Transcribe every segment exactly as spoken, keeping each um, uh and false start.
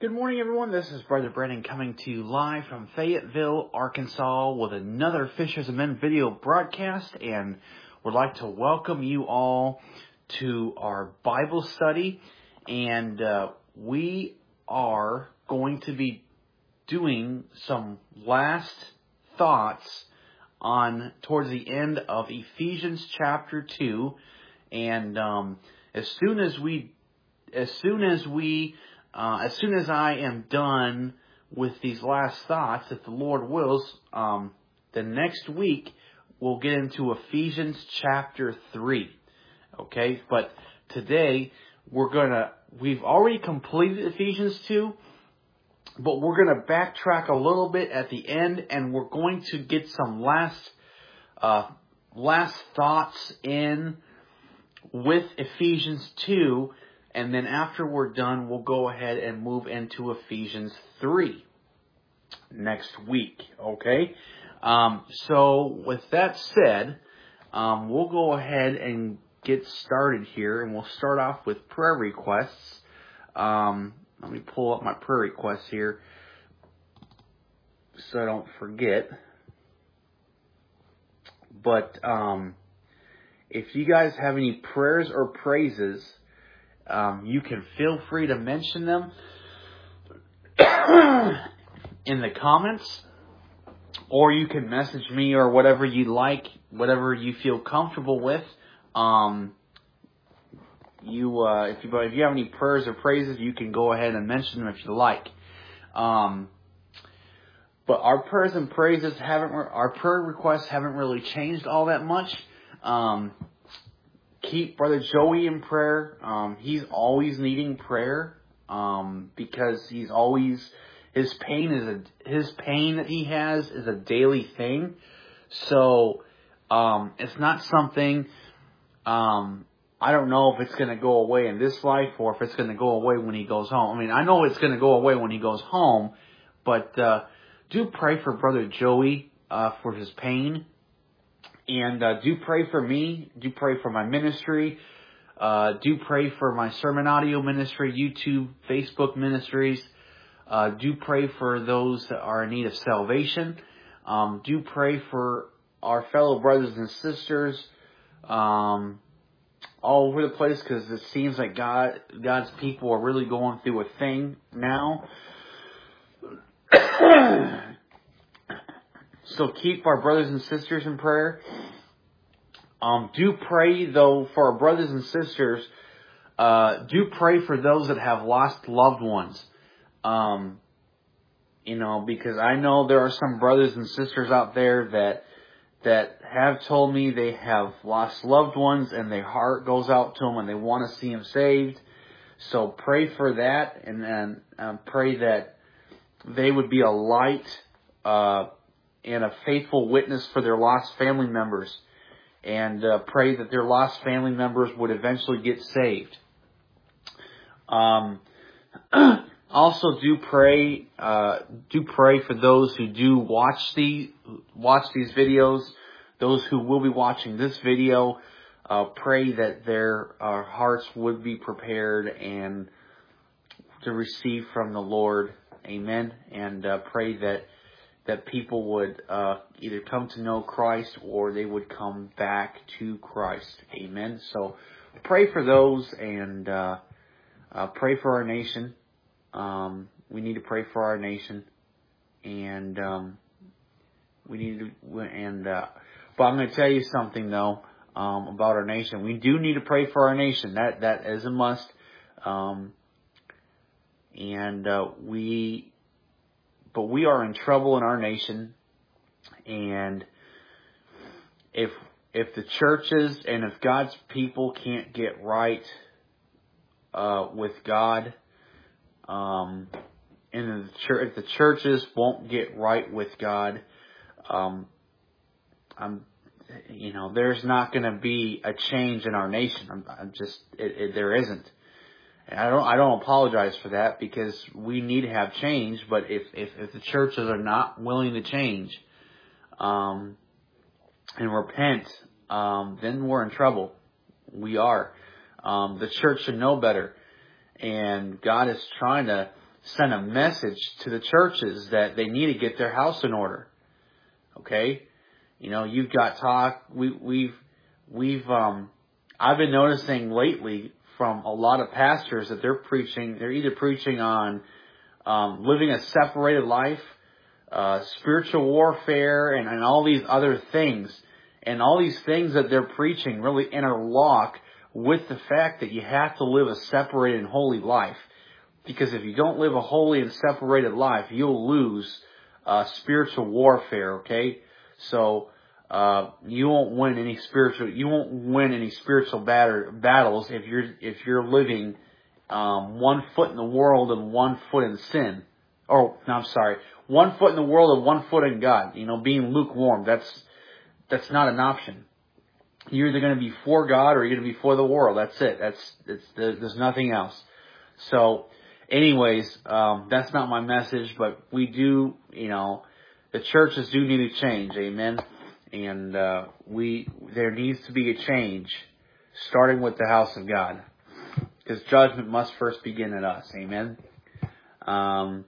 Good morning, everyone. This is Brother Brandon coming to you live from Fayetteville, Arkansas with another Fishers of Men video broadcast, and would like to welcome you all to our Bible study. And uh, we are going to be doing some last thoughts on towards the end of Ephesians chapter two. And um, as soon as we, as soon as we Uh, as soon as I am done with these last thoughts, if the Lord wills, um, the next week we'll get into Ephesians chapter three. Okay, but today we're gonna, we've already completed Ephesians two, but we're gonna backtrack a little bit at the end, and we're going to get some last, uh, last thoughts in with Ephesians two. And then after we're done, we'll go ahead and move into Ephesians three next week, okay? Um, so with that said, um, we'll go ahead and get started here, and we'll start off with prayer requests. Um, let me pull up my prayer requests here so I don't forget. But um, if you guys have any prayers or praises, Um, you can feel free to mention them in the comments, or you can message me or whatever you like, whatever you feel comfortable with. Um, you, uh, if you, if you have any prayers or praises, you can go ahead and mention them if you like. Um, but our prayers and praises haven't, our prayer requests haven't really changed all that much. Um, Keep Brother Joey in prayer. Um, he's always needing prayer um, because he's always, his pain is a his pain that he has is a daily thing. So um, it's not something. Um, I don't know if it's going to go away in this life or if it's going to go away when he goes home. I mean, I know it's going to go away when he goes home, but uh, do pray for Brother Joey uh, for his pain. And uh, do pray for me. Do pray for my ministry. Uh, do pray for my sermon audio ministry, YouTube, Facebook ministries. Uh, do pray for those that are in need of salvation. Um, do pray for our fellow brothers and sisters um, all over the place, because it seems like God, God's people are really going through a thing now. So keep our brothers and sisters in prayer. Um, do pray, though, for our brothers and sisters. Uh, do pray for those that have lost loved ones. Um, you know, because I know there are some brothers and sisters out there that that have told me they have lost loved ones, and their heart goes out to them and they want to see them saved. So pray for that, and then um, pray that they would be a light uh and a faithful witness for their lost family members, and uh, pray that their lost family members would eventually get saved. Um, also, do pray, uh, do pray for those who do watch the watch these videos, those who will be watching this video. Uh, pray that their uh, hearts would be prepared and to receive from the Lord. Amen. And uh, pray that. that people would uh, either come to know Christ or they would come back to Christ. Amen. So pray for those, and uh, uh, pray for our nation. Um, we need to pray for our nation, and um, we need to. And uh, but I'm going to tell you something though um, about our nation. We do need to pray for our nation. That that is a must. Um, and uh, we. But we are in trouble in our nation, and if if the churches and if God's people can't get right uh, with God, um, and the church, if the churches won't get right with God, um, I'm, you know, there's not going to be a change in our nation. I'm, I'm just, it, it, there isn't. And I don't, I don't apologize for that, because we need to have change. But if, if, if the churches are not willing to change, um, and repent, um, then we're in trouble. We are. Um, the church should know better. And God is trying to, send a message to the churches that they need to get their house in order. Okay? You know, you've got talk, we, we've, we've, um, I've been noticing lately from a lot of pastors that they're preaching, they're either preaching on, um, living a separated life, uh, spiritual warfare, and, and all these other things. And all these things that they're preaching really interlock with the fact that you have to live a separated and holy life. Because if you don't live a holy and separated life, you'll lose uh, spiritual warfare. Okay, so uh, you won't win any spiritual. You won't win any spiritual batter, battles if you're if you're living um, one foot in the world and one foot in sin. Or no, I'm sorry, one foot in the world and one foot in God. You know, being lukewarm. That's that's not an option. You're either going to be for God or you're going to be for the world. That's it. That's it's there's nothing else. So. Anyways, um, that's not my message, but we do, you know, the churches do need to change, amen. And uh, we there needs to be a change, starting with the house of God, because judgment must first begin at us, amen. Um,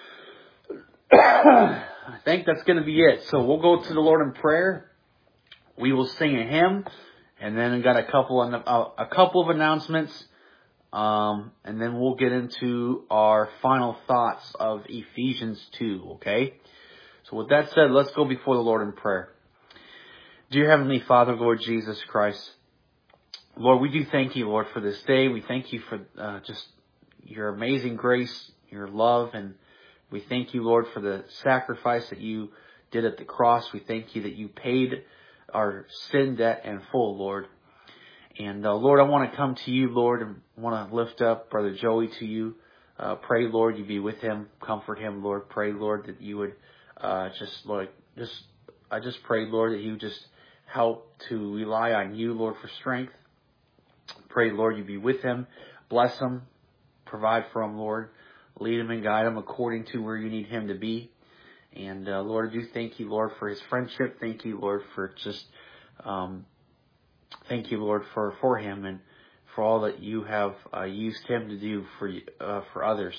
I think that's going to be it. So we'll go to the Lord in prayer. We will sing a hymn, and then we got a couple of, a couple of announcements. Um, and then we'll get into our final thoughts of Ephesians two, okay? So with that said, let's go before the Lord in prayer. Dear Heavenly Father, Lord Jesus Christ, Lord, we do thank you, Lord, for this day. We thank you for uh, just your amazing grace, your love, and we thank you, Lord, for the sacrifice that you did at the cross. We thank you that you paid our sin debt in full, Lord. And, uh, Lord, I want to come to you, Lord, and want to lift up Brother Joey to you. Uh, pray, Lord, you be with him. Comfort him, Lord. Pray, Lord, that you would uh, just, Lord, just, I just pray, Lord, that you just help to rely on you, Lord, for strength. Pray, Lord, you be with him. Bless him. Provide for him, Lord. Lead him and guide him according to where you need him to be. And, uh, Lord, I do thank you, Lord, for his friendship. Thank you, Lord, for just... Um, Thank you, Lord, for, for him and for all that you have uh, used him to do for uh, for others.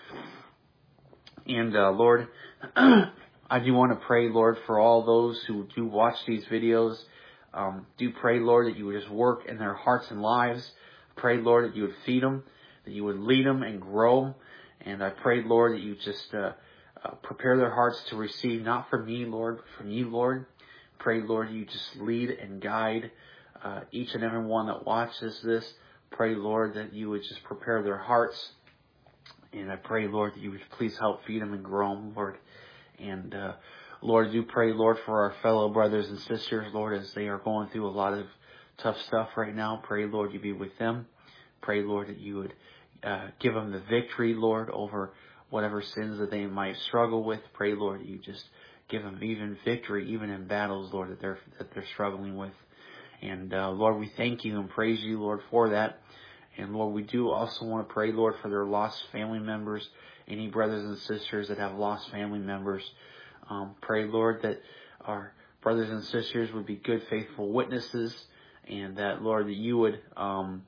And, uh, Lord, I do want to pray, Lord, for all those who do watch these videos. Um, do pray, Lord, that you would just work in their hearts and lives. Pray, Lord, that you would feed them, that you would lead them and grow. And I pray, Lord, that you just uh, uh, prepare their hearts to receive, not from me, Lord, but from you, Lord. Pray, Lord, you just lead and guide Uh, each and every one that watches this. Pray, Lord, that you would just prepare their hearts. And I pray, Lord, that you would please help feed them and grow them, Lord. And, uh, Lord, I do pray, Lord, for our fellow brothers and sisters, Lord, as they are going through a lot of tough stuff right now. Pray, Lord, you be with them. Pray, Lord, that you would uh, give them the victory, Lord, over whatever sins that they might struggle with. Pray, Lord, that you just give them even victory, even in battles, Lord, that they're that they're struggling with. And, uh, Lord, we thank you and praise you, Lord, for that. And, Lord, we do also want to pray, Lord, for their lost family members, any brothers and sisters that have lost family members. Um, pray, Lord, that our brothers and sisters would be good, faithful witnesses, and that, Lord, that you would, um,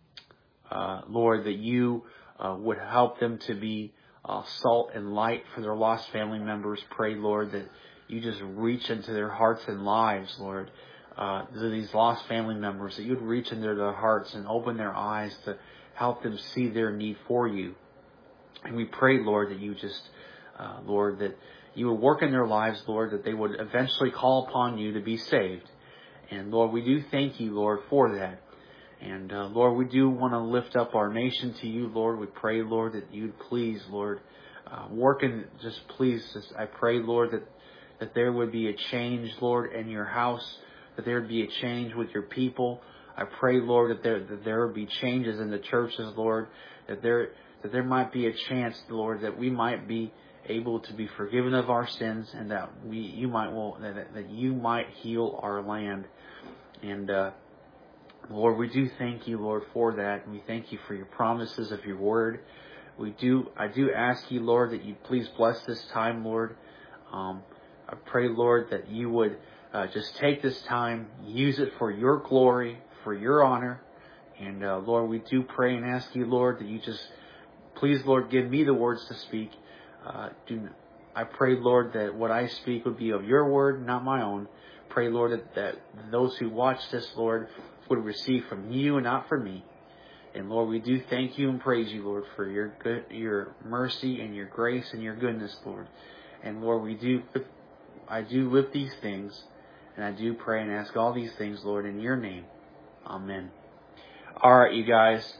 uh, Lord, that you uh, would help them to be uh, salt and light for their lost family members. Pray, Lord, that you just reach into their hearts and lives, Lord. Uh, to these lost family members, that you'd reach into their hearts and open their eyes to help them see their need for you. And we pray, Lord, that you just, uh, Lord, that you would work in their lives, Lord, that they would eventually call upon you to be saved. And Lord, we do thank you, Lord, for that. And uh, Lord, we do want to lift up our nation to you, Lord. We pray, Lord, that you'd please, Lord, uh, work in, just please, just, I pray, Lord, that, that there would be a change, Lord, in your house, that there would be a change with your people. I pray, Lord, that there that there would be changes in the churches, Lord, that there that there might be a chance, Lord, that we might be able to be forgiven of our sins, and that we you might will that, that you might heal our land. And uh, Lord, we do thank you, Lord, for that, and we thank you for your promises of your word. We do I do ask you, Lord, that you please bless this time, Lord. Um, I pray, Lord, that you would Uh, just take this time, use it for your glory, for your honor. And uh, Lord, we do pray and ask you, Lord, that you just Please, Lord, give me the words to speak. Uh, do I pray, Lord, that what I speak would be of your word, not my own. Pray, Lord, that, that those who watch this, Lord, would receive from you and not from me. And Lord, we do thank you and praise you, Lord, for your good, your mercy and your grace and your goodness, Lord. And Lord, we do, I do lift these things, and I do pray and ask all these things, Lord, in your name. Amen. All right, you guys.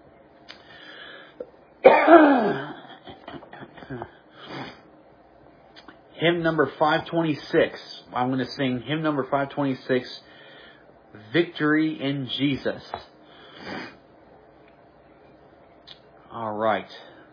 Hymn number five twenty-six. I'm going to sing hymn number five twenty-six, Victory in Jesus. All right.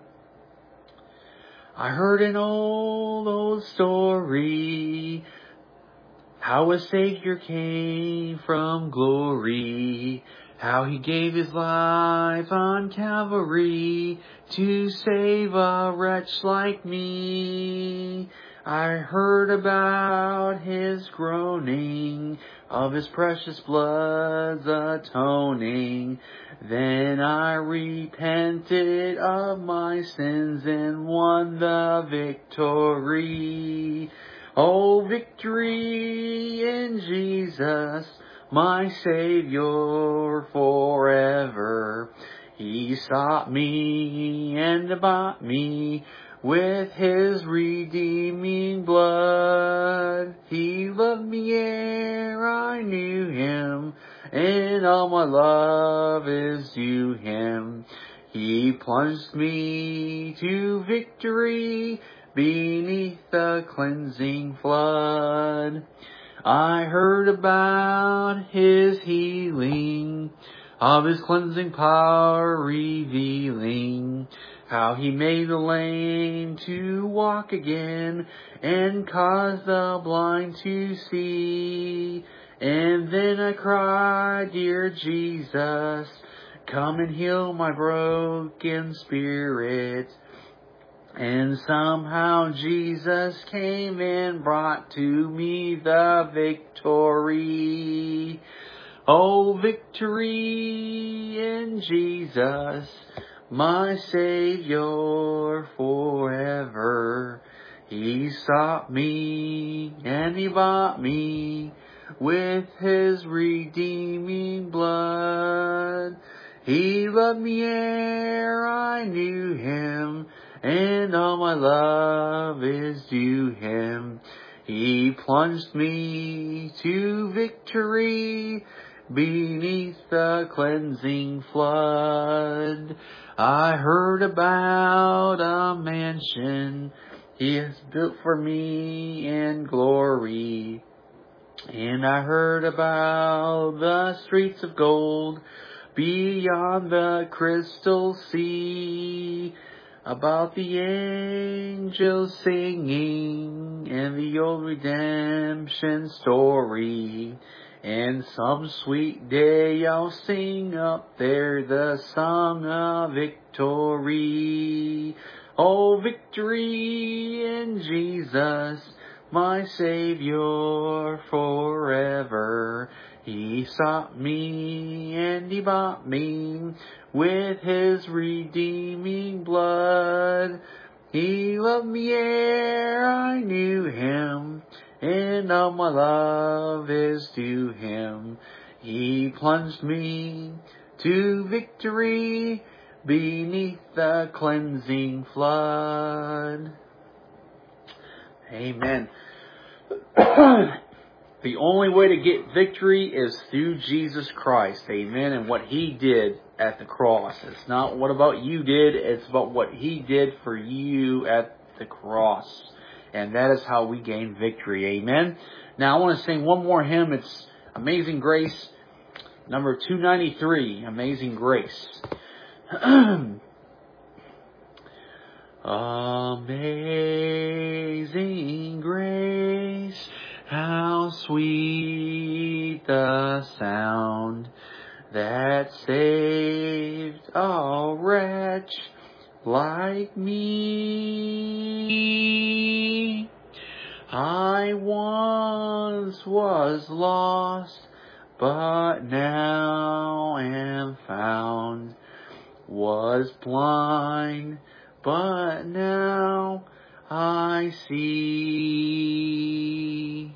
I heard an old, old story, how a Savior came from glory, how he gave his life on Calvary to save a wretch like me. I heard about his groaning, of his precious blood's atoning. Then I repented of my sins and won the victory. Oh, victory in Jesus, my Savior forever. He sought me and bought me with his redeeming blood. He loved me ere I knew him, and all my love is due him. He plunged me to victory beneath the cleansing flood. I heard about his healing, of his cleansing power revealing, how he made the lame to walk again and caused the blind to see. And then I cried, dear Jesus, come and heal my broken spirit. And somehow Jesus came and brought to me the victory. Oh, victory in Jesus, my Savior forever. He sought me and he bought me with his redeeming blood. He loved me ere I knew him, and all my love is due him. He plunged me to victory beneath the cleansing flood. I heard about a mansion he has built for me in glory. And I heard about the streets of gold beyond the crystal sea, about the angels singing and the old redemption story. And some sweet day I'll sing up there the song of victory. Oh, victory in Jesus, my Savior forever. He sought me and he bought me with his redeeming blood. He loved me ere I knew him, and all my love is due him. He plunged me to victory beneath the cleansing flood. Amen. The only way to get victory is through Jesus Christ. Amen. And what he did at the cross. It's not what about you did. It's about what he did for you at the cross. And that is how we gain victory. Amen. Now I want to sing one more hymn. It's Amazing Grace, number two ninety-three. Amazing Grace. Amazing grace, how sweet the sound that saved a wretch like me. I once was lost, but now am found. was blind, but now I see.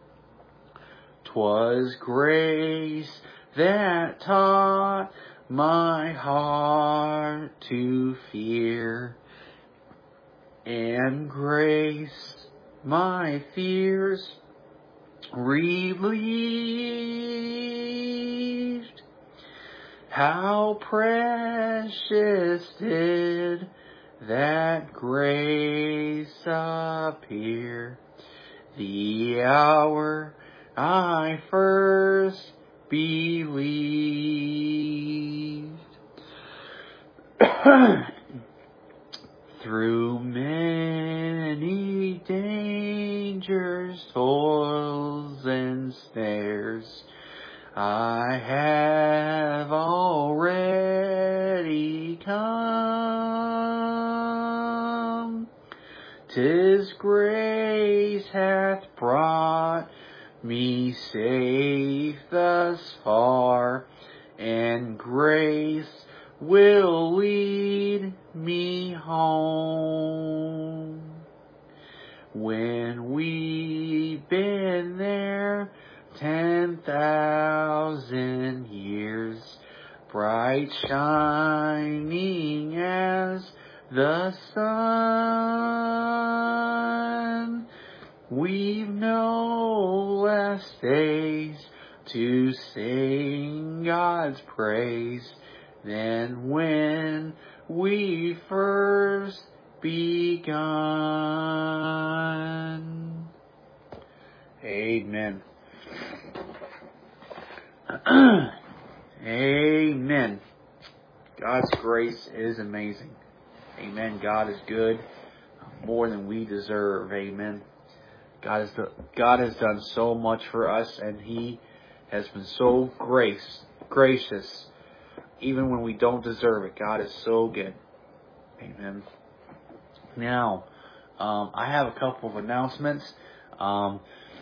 'Twas grace that taught my heart to fear, and grace my fears relieved. How precious did that grace appear, the hour I first believed. Through many dangers, toils, and snares, I have already come. 'Tis grace hath brought me safe thus far, and grace will lead me home. When we've been there ten thousand years, bright shining as the sun, we've no less days to sing God's praise than when we first begun. Amen. Amen. God's grace is amazing. Amen. God is good, more than we deserve. Amen. God has done, God has done so much for us, and He has been so grace, gracious, even when we don't deserve it. God is so good. Amen. Now, um, I have a couple of announcements. Um,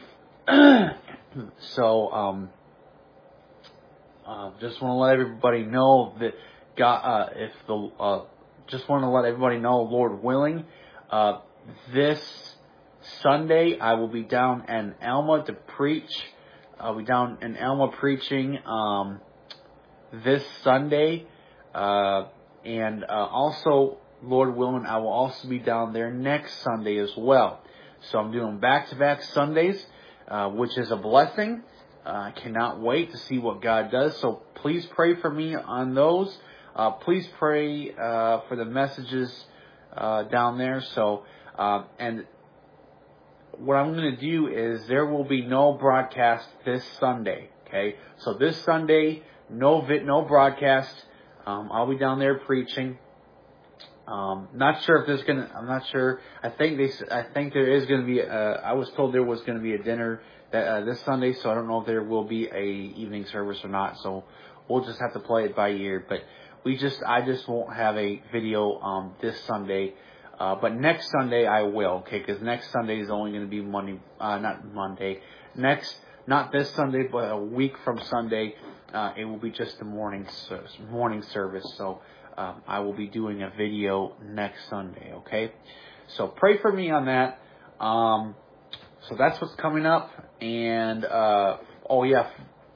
so, um, uh, just want to let everybody know that God, uh, if the, uh, just want to let everybody know, Lord willing, uh, this Sunday I will be down in Alma to preach. I'll be down in Alma preaching, um, this Sunday, uh, and, uh, also, Lord willing, I will also be down there next Sunday as well. So I'm doing back-to-back Sundays, uh, which is a blessing. Uh, I cannot wait to see what God does. So please pray for me on those. Uh, please pray uh, for the messages uh, down there. So, uh, and what I'm going to do is there will be no broadcast this Sunday. Okay, so this Sunday, no vid, no broadcast. Um, I'll be down there preaching. Um, not sure if there's gonna. I'm not sure. I think they. I think there is gonna be. Uh, I was told there was gonna be a dinner that uh, this Sunday, so I don't know if there will be a evening service or not. So we'll just have to play it by ear. But we just. I just won't have a video um this Sunday. Uh, but next Sunday I will. Okay, because next Sunday is only gonna be Monday. Uh, not Monday. Next, not this Sunday, but a week from Sunday, uh, it will be just the morning morning service. So. Um, I will be doing a video next Sunday, okay? So pray for me on that. Um, so that's what's coming up. And, uh, oh yeah.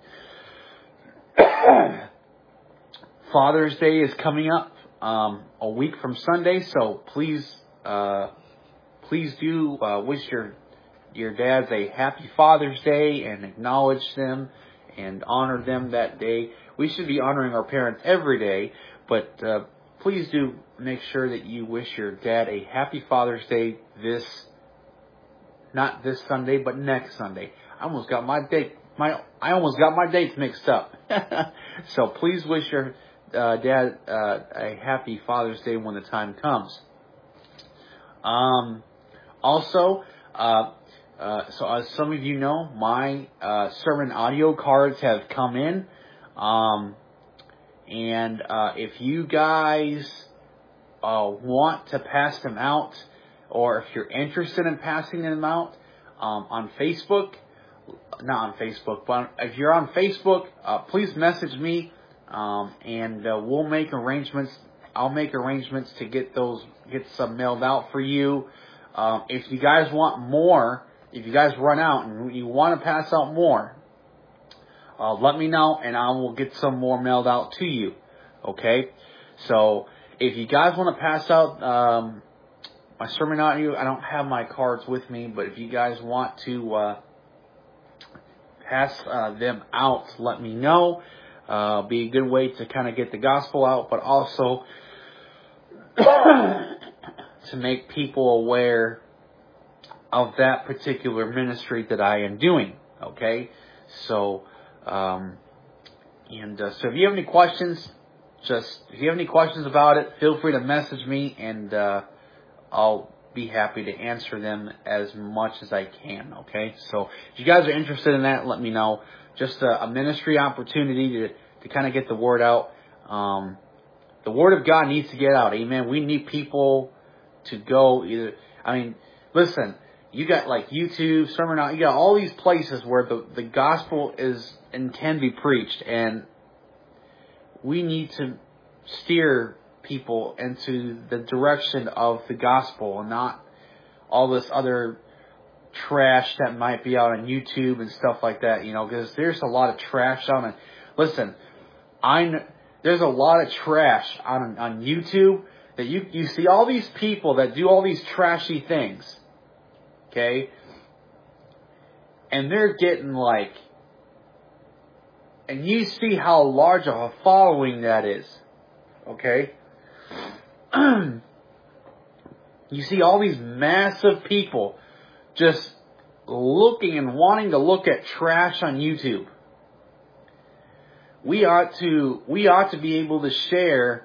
Father's Day is coming up um, a week from Sunday. So please, uh, please do uh, wish your, your dads a happy Father's Day and acknowledge them and honor them that day. We should be honoring our parents every day. But uh, please do make sure that you wish your dad a happy Father's Day this, not this Sunday, but next Sunday. I almost got my date, my I almost got my dates mixed up. So please wish your uh, dad uh, a happy Father's Day when the time comes. Um, also, uh, uh, so as some of you know, my uh, sermon audio cards have come in. Um, And uh, if you guys uh, want to pass them out, or if you're interested in passing them out um, on Facebook, not on Facebook, but if you're on Facebook, uh, please message me, um, and uh, we'll make arrangements I'll make arrangements to get those, get some mailed out for you. Um, if you guys want more, if you guys run out and you want to pass out more, uh, let me know and I will get some more mailed out to you. Okay? So, if you guys want to pass out um, my sermon out to you, I don't have my cards with me, but if you guys want to uh, pass uh, them out, let me know. Uh, be a good way to kind of get the gospel out, but also to make people aware of that particular ministry that I am doing. Okay, so um, and uh, so if you have any questions, just if you have any questions about it, feel free to message me, and uh, I'll be happy to answer them as much as I can. Okay, so if you guys are interested in that, let me know. Just a, a ministry opportunity to to kind of get the word out. Um, the word of God needs to get out. Amen. We need people to go either. I mean, listen. You got like YouTube, Sermon Out. You got all these places where the the gospel is and can be preached, and we need to steer people into the direction of the gospel and not all this other trash that might be out on YouTube and stuff like that, you know, because there's a lot of trash on it. Listen, I kn- there's a lot of trash on on YouTube that you you see all these people that do all these trashy things, okay, and they're getting like, and you see how large of a following that is, okay. You see all these massive people just looking and wanting to look at trash on YouTube. We ought to we ought to be able to share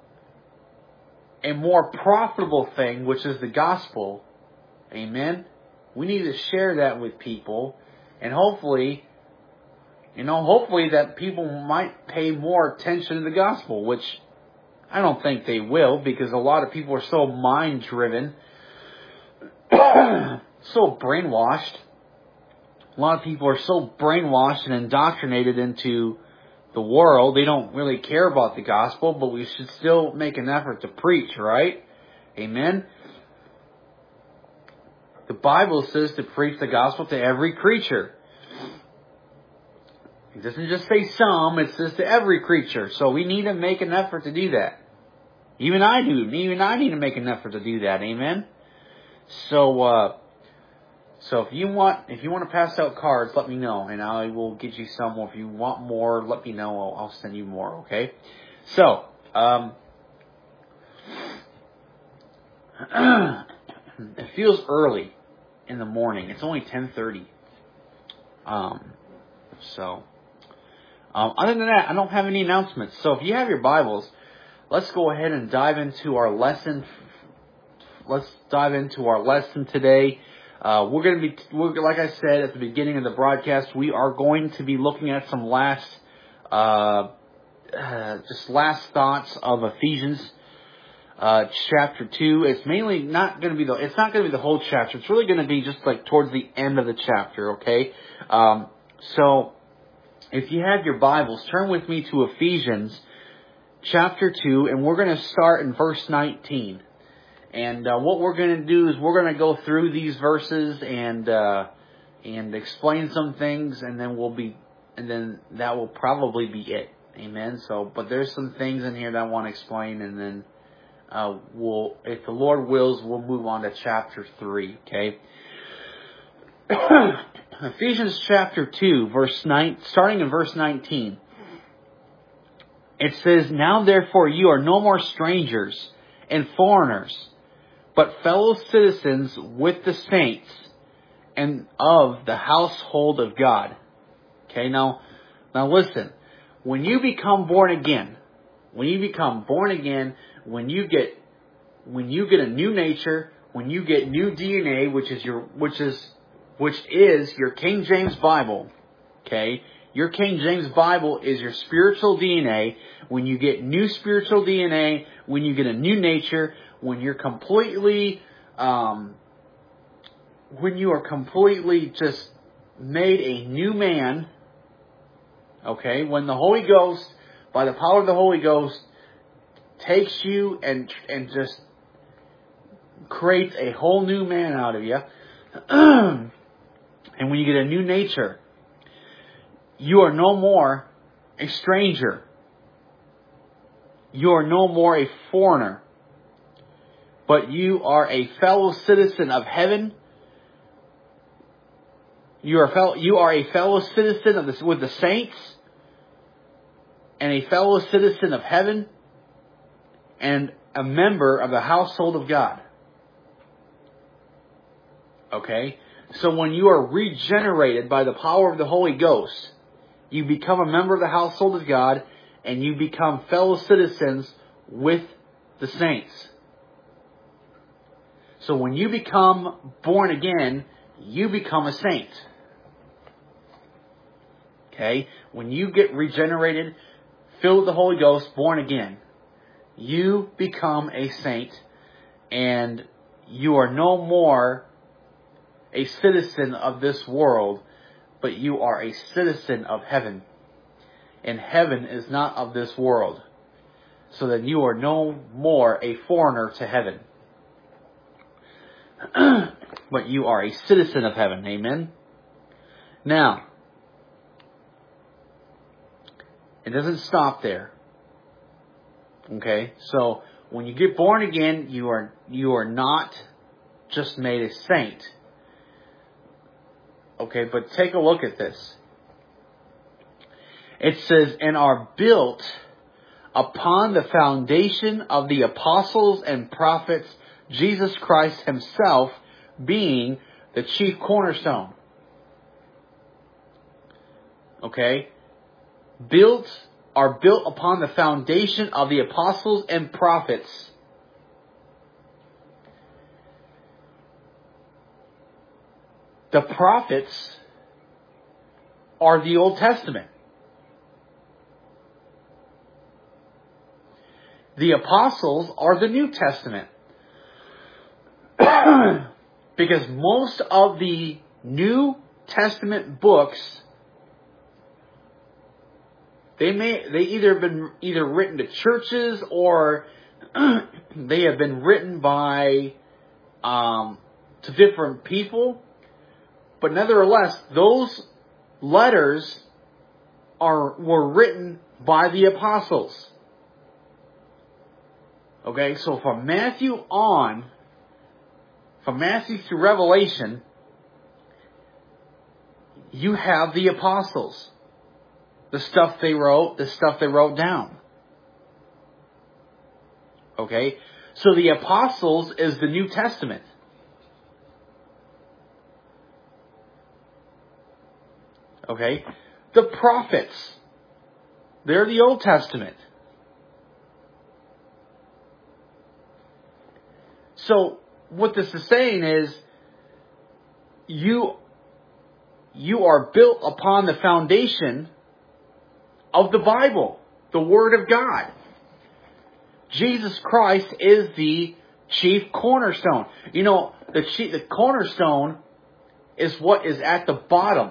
a more profitable thing, which is the gospel. Amen. We need to share that with people, and hopefully, you know, hopefully that people might pay more attention to the gospel, which I don't think they will, because a lot of people are so mind-driven, so brainwashed. A lot of people are so brainwashed and indoctrinated into the world, they don't really care about the gospel, but we should still make an effort to preach, right? Amen? The Bible says to preach the gospel to every creature. It doesn't just say some, it says to every creature. So we need to make an effort to do that. Even I do. Even I need to make an effort to do that. Amen? So, uh, so if you want, if you want to pass out cards, let me know, and I will get you some. Or if you want more, let me know. I'll, I'll send you more. Okay? So, um, it feels early in the morning. It's only ten thirty. Um, so, um, other than that, I don't have any announcements. So if you have your Bibles, let's go ahead and dive into our lesson. Let's dive into our lesson today. Uh, we're going to be, we're, like I said at the beginning of the broadcast, we are going to be looking at some last, uh, uh just last thoughts of Ephesians, uh, chapter two. It's mainly not going to be the, it's not going to be the whole chapter. It's really going to be just like towards the end of the chapter, okay? Um, so if you have your Bibles, turn with me to Ephesians chapter two, and we're going to start in verse nineteen. And uh, what we're going to do is we're going to go through these verses and uh, and explain some things, and then we'll be, and then that will probably be it. Amen. So, but there's some things in here that I want to explain, and then uh, we'll, if the Lord wills, we'll move on to chapter three. Okay. Ephesians chapter two, verse nine, starting in verse nineteen. It says, "Now therefore you are no more strangers and foreigners, but fellow citizens with the saints and of the household of God." Okay, now, now listen. When you become born again, when you become born again, when you get, when you get a new nature, when you get new D N A, which is your, which is, which is your King James Bible. Okay, your King James Bible is your spiritual D N A. When you get new spiritual D N A, when you get a new nature, when you're completely, um, when you are completely just made a new man, okay, when the Holy Ghost, by the power of the Holy Ghost, takes you and and just creates a whole new man out of you. And when you get a new nature, you are no more a stranger. You are no more a foreigner. But you are a fellow citizen of heaven. You are fellow, you are a fellow citizen of this with the saints, and a fellow citizen of heaven, and a member of the household of God. Okay? So when you are regenerated by the power of the Holy Ghost, you become a member of the household of God, and you become fellow citizens with the saints. So when you become born again, you become a saint. Okay? When you get regenerated, filled with the Holy Ghost, born again, you become a saint, and you are no more a citizen of this world, but you are a citizen of heaven. And heaven is not of this world. So that you are no more a foreigner to heaven. But you are a citizen of heaven. Amen? Now, it doesn't stop there. Okay? So, when you get born again, you are you are not just made a saint. Okay, but take a look at this. It says, and are built upon the foundation of the apostles and prophets, Jesus Christ himself being the chief cornerstone. Okay? Built, are built upon the foundation of the apostles and prophets. The prophets are the Old Testament. The apostles are the New Testament. Because most of the New Testament books, they may they either have been either written to churches or they have been written by um, to different people. But nevertheless, those letters are were written by the apostles. Okay, so from Matthew on, from Matthew through Revelation, you have the apostles. The stuff they wrote, the stuff they wrote down. Okay, so the apostles is the New Testament. Okay, the prophets, they're the Old Testament. So, what this is saying is, you, you are built upon the foundation of the Bible, the Word of God. Jesus Christ is the chief cornerstone. You know, the chief, the cornerstone is what is at the bottom.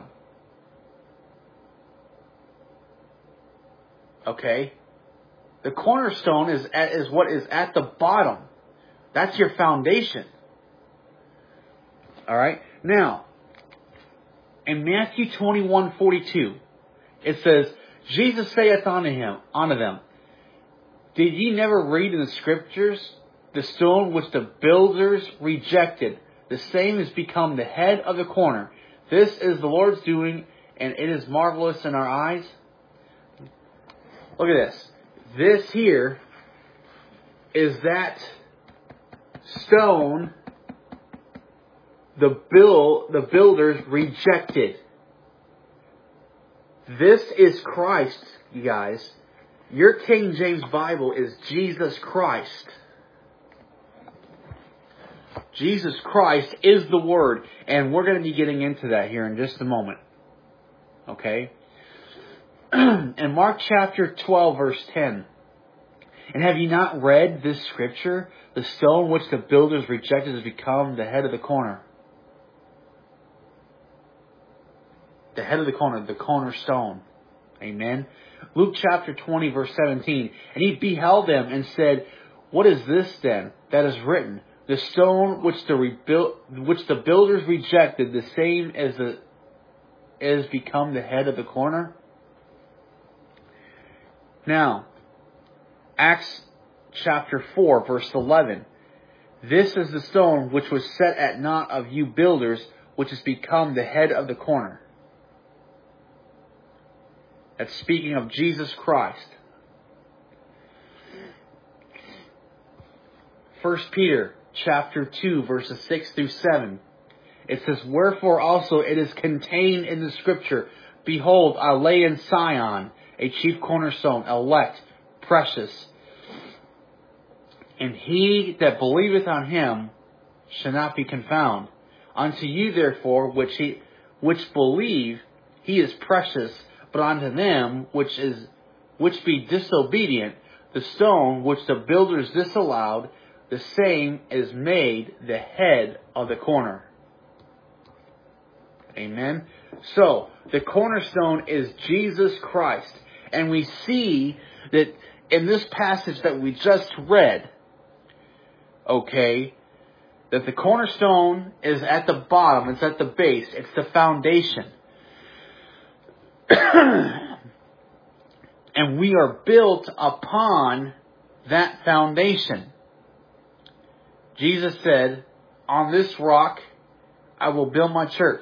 Okay? The cornerstone is at, is what is at the bottom. That's your foundation. Alright? Now, in Matthew twenty-one forty-two, it says, Jesus saith unto him, unto them, did ye never read in the Scriptures, the stone which the builders rejected, the same is become the head of the corner. This is the Lord's doing, and it is marvelous in our eyes. Look at this. This here is that stone the bill the builders rejected. This is Christ, you guys. Your King James Bible is Jesus Christ. Jesus Christ is the Word, and we're going to be getting into that here in just a moment. Okay? In Mark chapter twelve, verse ten, and have ye not read this scripture? The stone which the builders rejected has become the head of the corner. The head of the corner, the cornerstone. Amen. Luke chapter twenty, verse seventeen. And he beheld them and said, what is this then that is written? The stone which the rebuild, which the builders rejected, the same as the is become the head of the corner. Now, Acts chapter four, verse eleven. This is the stone which was set at naught of you builders, which has become the head of the corner. That's speaking of Jesus Christ. First Peter chapter two, verses six through seven. It says, wherefore also it is contained in the scripture, behold, I lay in Sion a chief cornerstone, elect, precious. And he that believeth on him shall not be confounded. Unto you therefore which he which believe, he is precious, but unto them which is which be disobedient, the stone which the builders disallowed, the same is made the head of the corner. Amen. So, the cornerstone is Jesus Christ. And we see that in this passage that we just read, okay, that the cornerstone is at the bottom, it's at the base, it's the foundation. And we are built upon that foundation. Jesus said, on this rock I will build my church.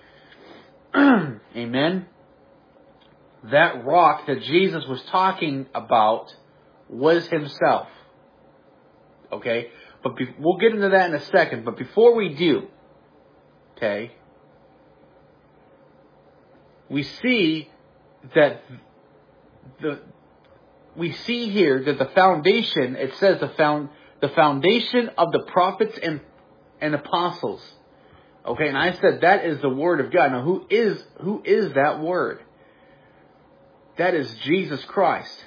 Amen. That rock that Jesus was talking about was himself. Okay? But be- we'll get into that in a second. But before we do, okay, we see that the we see here that the foundation, it says the found the foundation of the prophets and and apostles. Okay, and I said that is the word of God. Now, who is who is that word? That is Jesus Christ.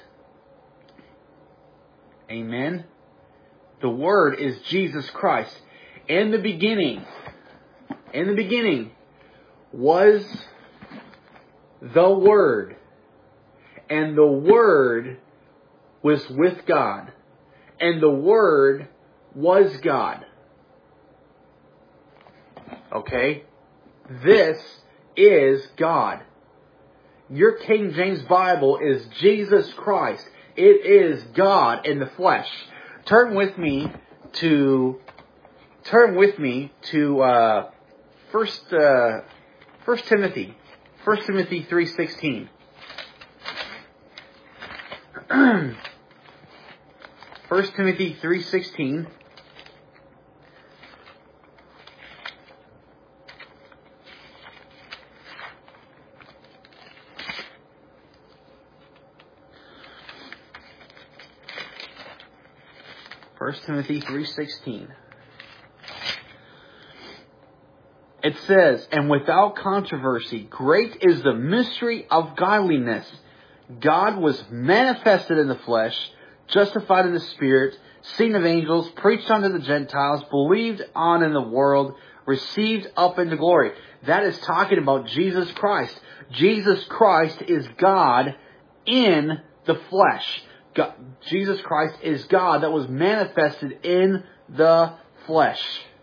Amen. The word is Jesus Christ. In the beginning, in the beginning was the Word. And the Word was with God. And the Word was God. Okay? This is God. Your King James Bible is Jesus Christ. It is God in the flesh. Turn with me to turn with me to uh, First uh, First Timothy, First Timothy three sixteen. First Timothy three sixteen. First Timothy three sixteen. It says, and without controversy, great is the mystery of godliness. God was manifested in the flesh, justified in the Spirit, seen of angels, preached unto the Gentiles, believed on in the world, received up into glory. That is talking about Jesus Christ. Jesus Christ is God in the flesh. God, Jesus Christ is God that was manifested in the flesh.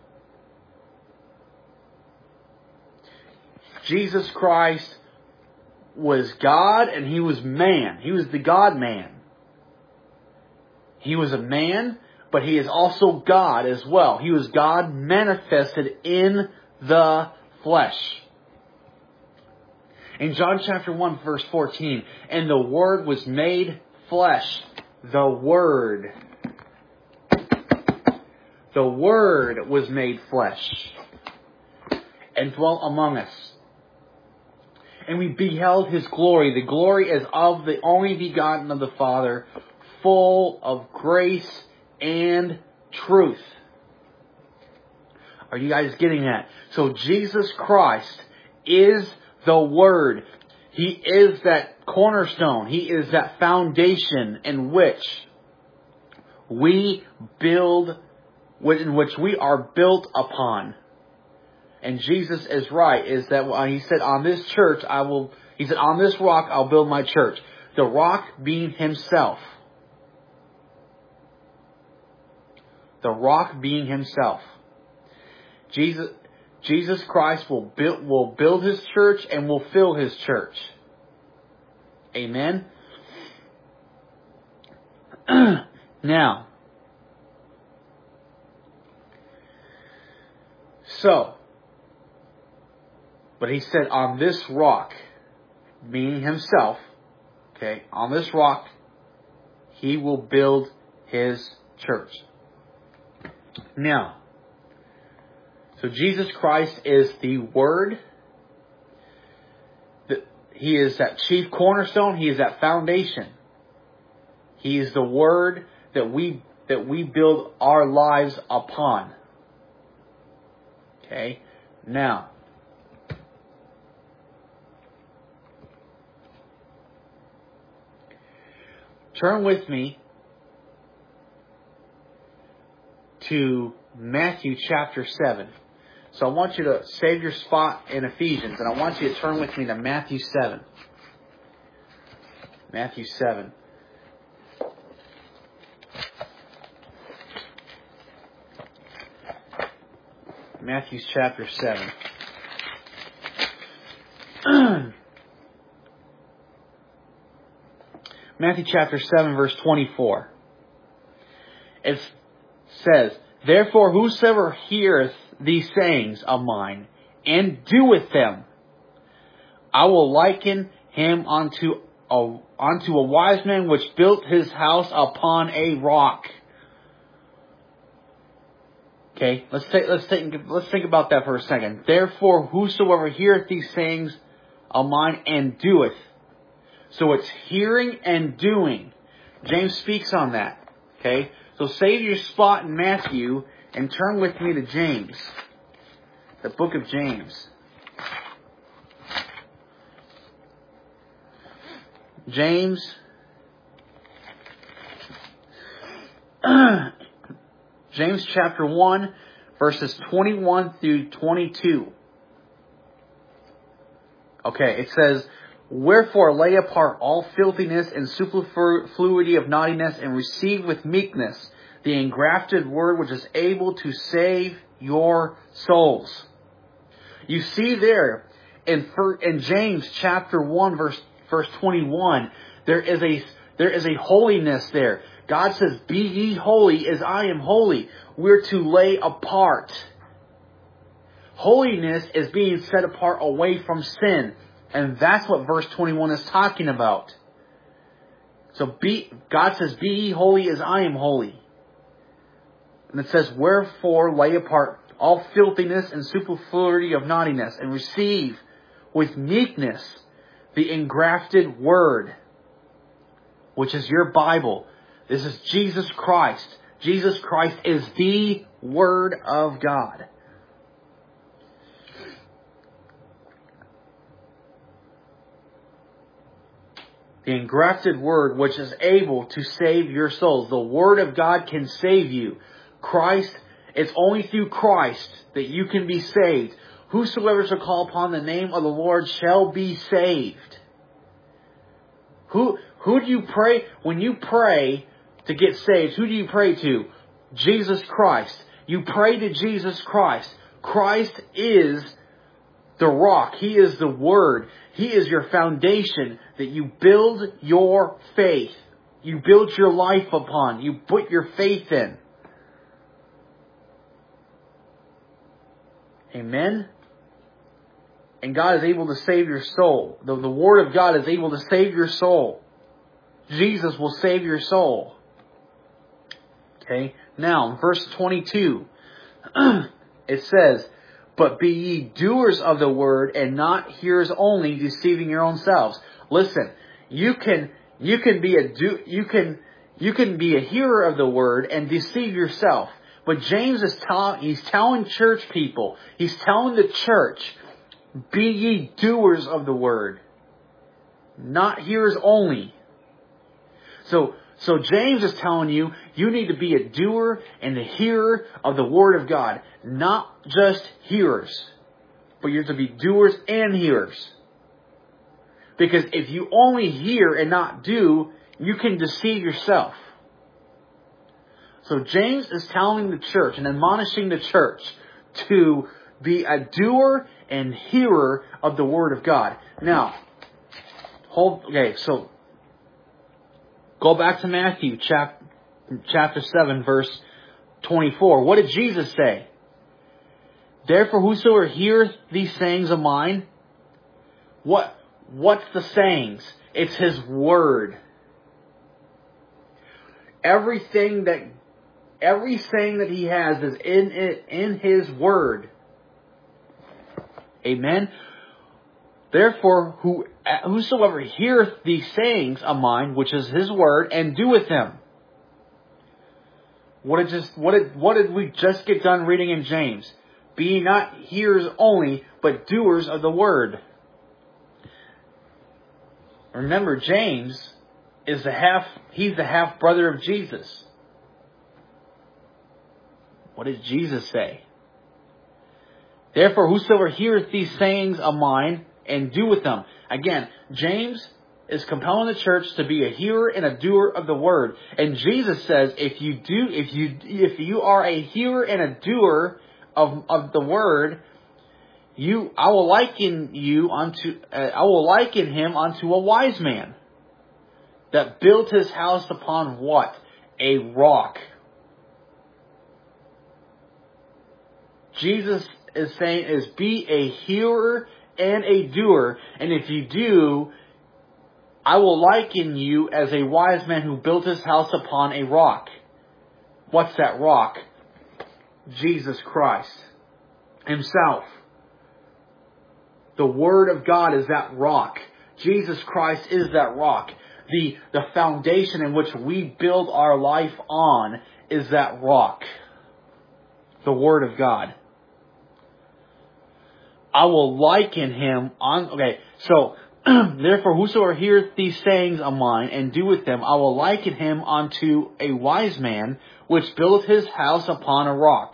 Jesus Christ was God and He was man. He was the God-man. He was a man, but He is also God as well. He was God manifested in the flesh. In John chapter one, verse fourteen, and the Word was made flesh. The Word. The Word was made flesh and dwelt among us. And we beheld His glory. The glory as of the only begotten of the Father, full of grace and truth. Are you guys getting that? So Jesus Christ is the Word. He is that cornerstone. He is that foundation in which we build, in which we are built upon. And Jesus is right, is that He said, on this church I will, He said, on this rock I'll build my church. The rock being Himself. The rock being Himself. Jesus, Jesus Christ will build, will build His church and will fill His church. Amen? Now, so, but He said, on this rock, meaning Himself, okay, on this rock, He will build His church. Now, so Jesus Christ is the Word. He is that chief cornerstone. He is that foundation. He is the Word that we that we build our lives upon. Okay? Now, turn with me to Matthew chapter seven. So I want you to save your spot in Ephesians, and I want you to turn with me to Matthew seven. Matthew seven. Matthew chapter seven. Matthew chapter seven, verse twenty-four. It says, "Therefore whosoever heareth these sayings of mine, and doeth them, I will liken him unto a, unto a wise man which built his house upon a rock." Okay, let's take, let's take, let's think about that for a second. Therefore, whosoever heareth these sayings of mine and doeth. So it's hearing and doing. James speaks on that. Okay, so save your spot in Matthew and turn with me to James, the book of James. James. James chapter one, verses twenty-one through twenty-two. Okay, it says, "Wherefore lay apart all filthiness and superfluity of naughtiness, and receive with meekness the engrafted word which is able to save your souls." You see there in, in James chapter one, verse verse twenty-one, there is a there is a holiness there. God says, "Be ye holy as I am holy." We're to lay apart. Holiness is being set apart away from sin. And that's what verse twenty-one is talking about. So be, God says, "Be ye holy as I am holy." And it says, "Wherefore lay apart all filthiness and superfluity of naughtiness, and receive with meekness the engrafted word," which is your Bible. This is Jesus Christ. Jesus Christ is the Word of God. The engrafted Word which is able to save your souls. The Word of God can save you. Christ, it's only through Christ that you can be saved. "Whosoever shall call upon the name of the Lord shall be saved." Who, who do you pray? When you pray to get saved, who do you pray to? Jesus Christ. You pray to Jesus Christ. Christ is the rock. He is the Word. He is your foundation that you build your faith. You build your life upon. You put your faith in. Amen? And God is able to save your soul. The, the Word of God is able to save your soul. Jesus will save your soul. Okay? Now, in verse twenty-two, it says, "But be ye doers of the word, and not hearers only, deceiving your own selves." Listen, you can you can be a do you can you can be a hearer of the word and deceive yourself. But James is telling he's telling church people, he's telling the church, be ye doers of the word, not hearers only. So So James is telling you, you need to be a doer and a hearer of the Word of God. Not just hearers, but you're to be doers and hearers. Because if you only hear and not do, you can deceive yourself. So James is telling the church and admonishing the church to be a doer and hearer of the Word of God. Now, hold, okay, so go back to Matthew chap, chapter seven, verse twenty-four. What did Jesus say? Therefore, whosoever heareth these sayings of mine, what, what's the sayings? It's His Word. Everything that, every saying that He has is in it, in His Word. Amen. Therefore, who, whosoever heareth these sayings of mine, which is His Word, and doeth them. What did just, what did, what did we just get done reading in James? Be not hearers only, but doers of the Word. Remember, James is the half, he's the half brother of Jesus. What did Jesus say? Therefore, whosoever heareth these sayings of mine and doeth them. Again, James is compelling the church to be a hearer and a doer of the Word. And Jesus says, if you do, if you, if you are a hearer and a doer of, of the Word, you, I will liken you unto, uh, I will liken him unto a wise man that built his house upon what? A rock. Jesus is saying is be a hearer and a doer. And if you do, I will liken you as a wise man who built his house upon a rock. What's that rock? Jesus Christ Himself. The Word of God is that rock. Jesus Christ is that rock. The, the foundation in which we build our life on is that rock. The Word of God. I will liken Him on... Okay, so, therefore, whosoever heareth these sayings of mine and doeth them, I will liken him unto a wise man, which built his house upon a rock.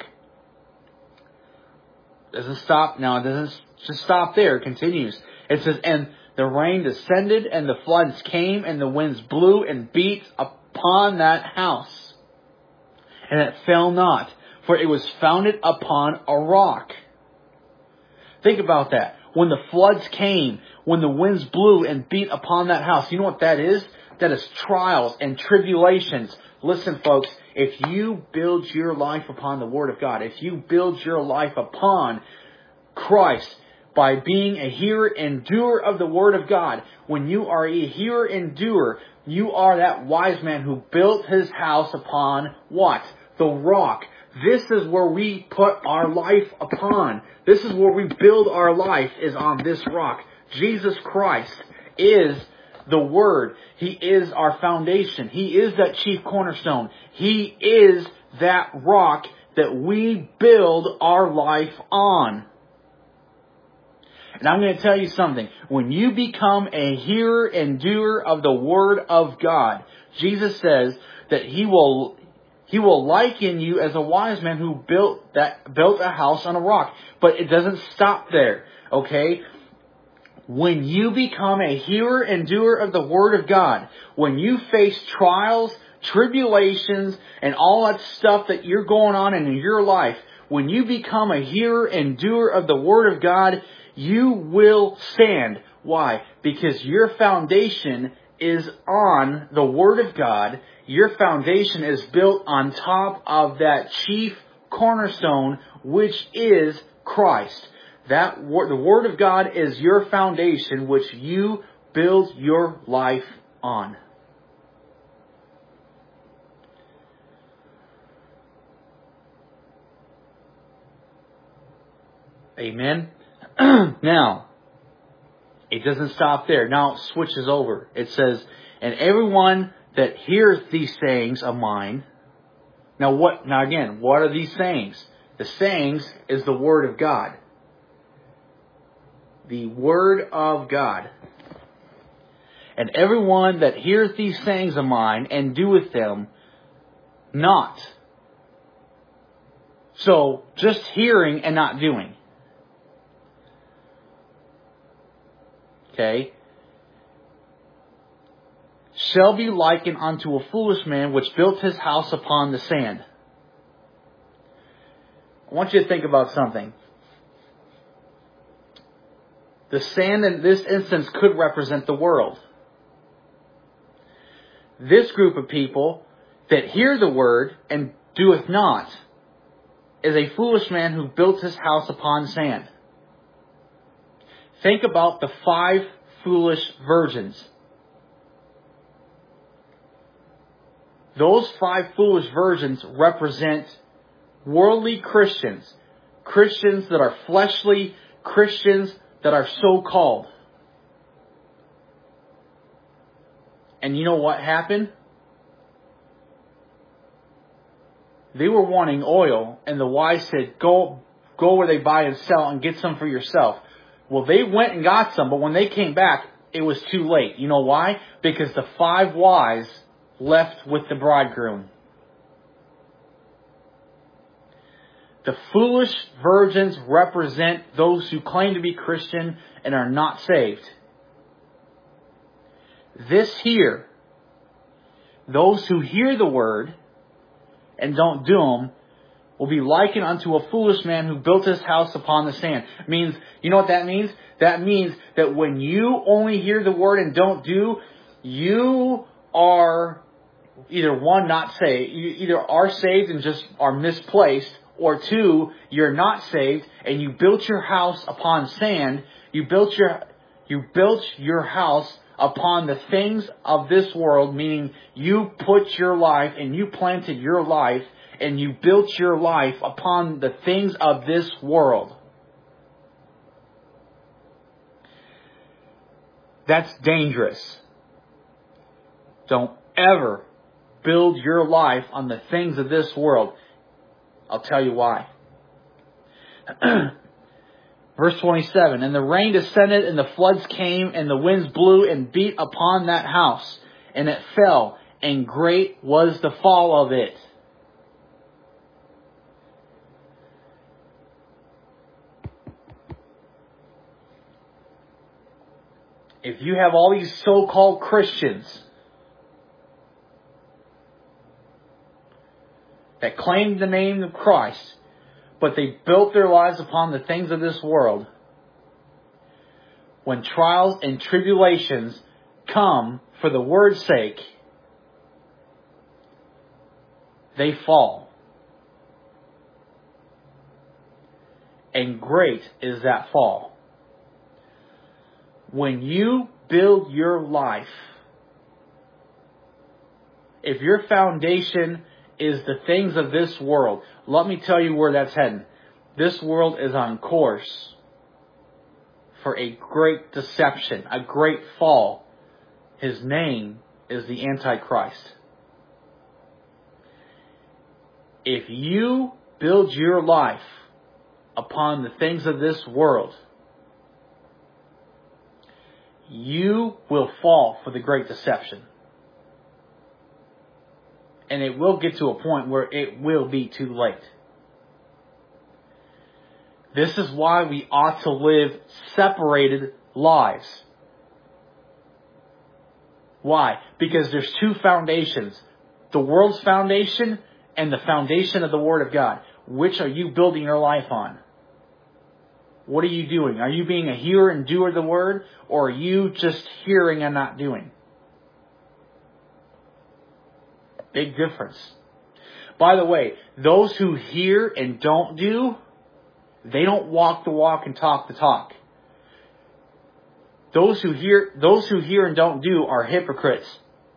Doesn't stop, now it doesn't just stop there, it continues. It says, and the rain descended, and the floods came, and the winds blew and beat upon that house. And it fell not, for it was founded upon a rock. Think about that. When the floods came, when the winds blew and beat upon that house, you know what that is? That is trials and tribulations. Listen, folks, if you build your life upon the Word of God, if you build your life upon Christ by being a hearer and doer of the Word of God, when you are a hearer and doer, you are that wise man who built his house upon what? The rock. This is where we put our life upon. This is where we build our life, is on this rock. Jesus Christ is the Word. He is our foundation. He is that chief cornerstone. He is that rock that we build our life on. And I'm going to tell you something. When you become a hearer and doer of the Word of God, Jesus says that He will... He will liken you as a wise man who built that built a house on a rock. But it doesn't stop there. Okay? When you become a hearer and doer of the Word of God, when you face trials, tribulations, and all that stuff that you're going on in your life, when you become a hearer and doer of the Word of God, you will stand. Why? Because your foundation is on the Word of God. Your foundation is built on top of that chief cornerstone, which is Christ. That the Word of God is your foundation, which you build your life on. Amen. Now, it doesn't stop there. Now it switches over. It says, and everyone that heareth these sayings of mine. Now what, now again, what are these sayings? The sayings is the Word of God. The Word of God. And everyone that heareth these sayings of mine and doeth them not. So, just hearing and not doing. Okay? shall be likened unto a foolish man which built his house upon the sand. I want you to think about something. The sand in this instance could represent the world. This group of people that hear the word and doeth not is a foolish man who built his house upon sand. Think about the five foolish virgins. Those five foolish virgins represent worldly Christians. Christians that are fleshly, Christians that are so-called. And you know what happened? They were wanting oil, and the wise said, go, go where they buy and sell and get some for yourself. Well, they went and got some, but when they came back, it was too late. You know why? Because the five wise left with the bridegroom. The foolish virgins represent those who claim to be Christian and are not saved. This here, those who hear the word and don't do them, will be likened unto a foolish man who built his house upon the sand. Means, you know what that means? That means that when you only hear the word and don't do, you are either one, not saved, you either are saved and just are misplaced, or two, you're not saved and you built your house upon sand. You built your you built your house upon the things of this world, meaning you put your life and you planted your life and you built your life upon the things of this world. That's dangerous. Don't ever build your life on the things of this world. I'll tell you why. Verse twenty-seven, and the rain descended, and the floods came, and the winds blew and beat upon that house, and it fell, and great was the fall of it. If you have all these so-called Christians that claim the name of Christ, but they built their lives upon the things of this world, when trials and tribulations come for the word's sake, they fall. And great is that fall. When you build your life, if your foundation is the things of this world, let me tell you where that's heading. This world is on course for a great deception, a great fall. His name is the Antichrist. If you build your life upon the things of this world, you will fall for the great deception. And it will get to a point where it will be too late. This is why we ought to live separated lives. Why? Because there's two foundations. The world's foundation and the foundation of the Word of God. Which are you building your life on? What are you doing? Are you being a hearer and doer of the Word? Or are you just hearing and not doing? Big difference. By the way, those who hear and don't do, they don't walk the walk and talk the talk. Those who hear, those who hear and don't do are hypocrites.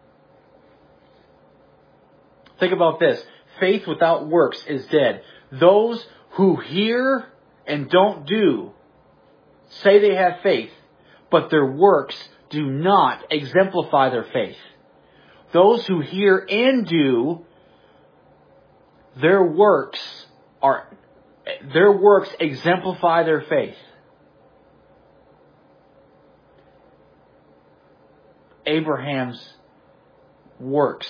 Think about this. Faith without works is dead. Those who hear and don't do say they have faith, but their works do not exemplify their faith. Those who hear and do, their works are their works exemplify their faith. Abraham's works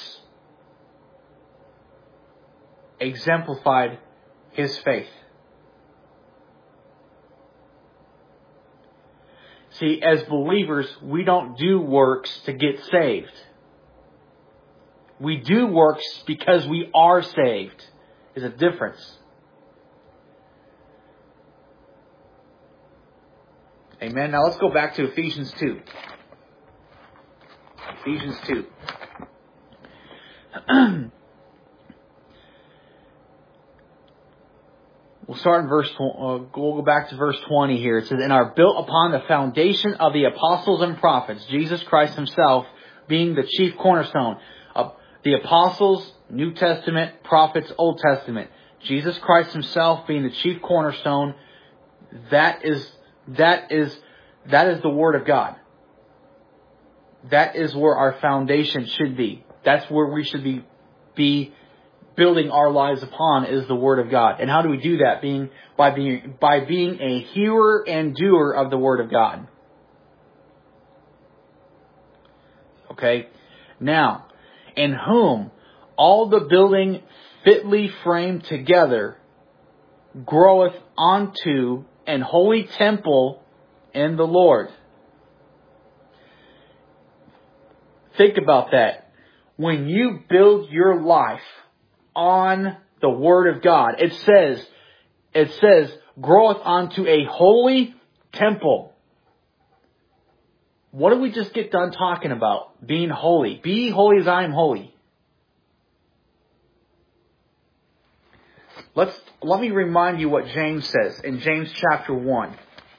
exemplified his faith. See, as believers, we don't do works to get saved. We do works because we are saved. There's a difference. Amen. Now let's go back to Ephesians two. Ephesians two. We'll start in verse. Uh, we'll go back to verse twenty here. It says, "And are built upon the foundation of the apostles and prophets, Jesus Christ Himself being the chief cornerstone." Uh, the apostles, New Testament; prophets, Old Testament. Jesus Christ Himself being the chief cornerstone. That is that is that is the Word of God. That is where our foundation should be. That's where we should be be building our lives upon, is the Word of God. And how do we do that? Being by being by being a hearer and doer of the Word of God. Okay? Now, in whom all the building fitly framed together groweth unto an holy temple in the Lord. Think about that. When you build your life on the Word of God, it says, it says, groweth unto a holy temple. What did we just get done talking about? Being holy. Be ye holy as I am holy. Let's, let me remind you what James says in James chapter one.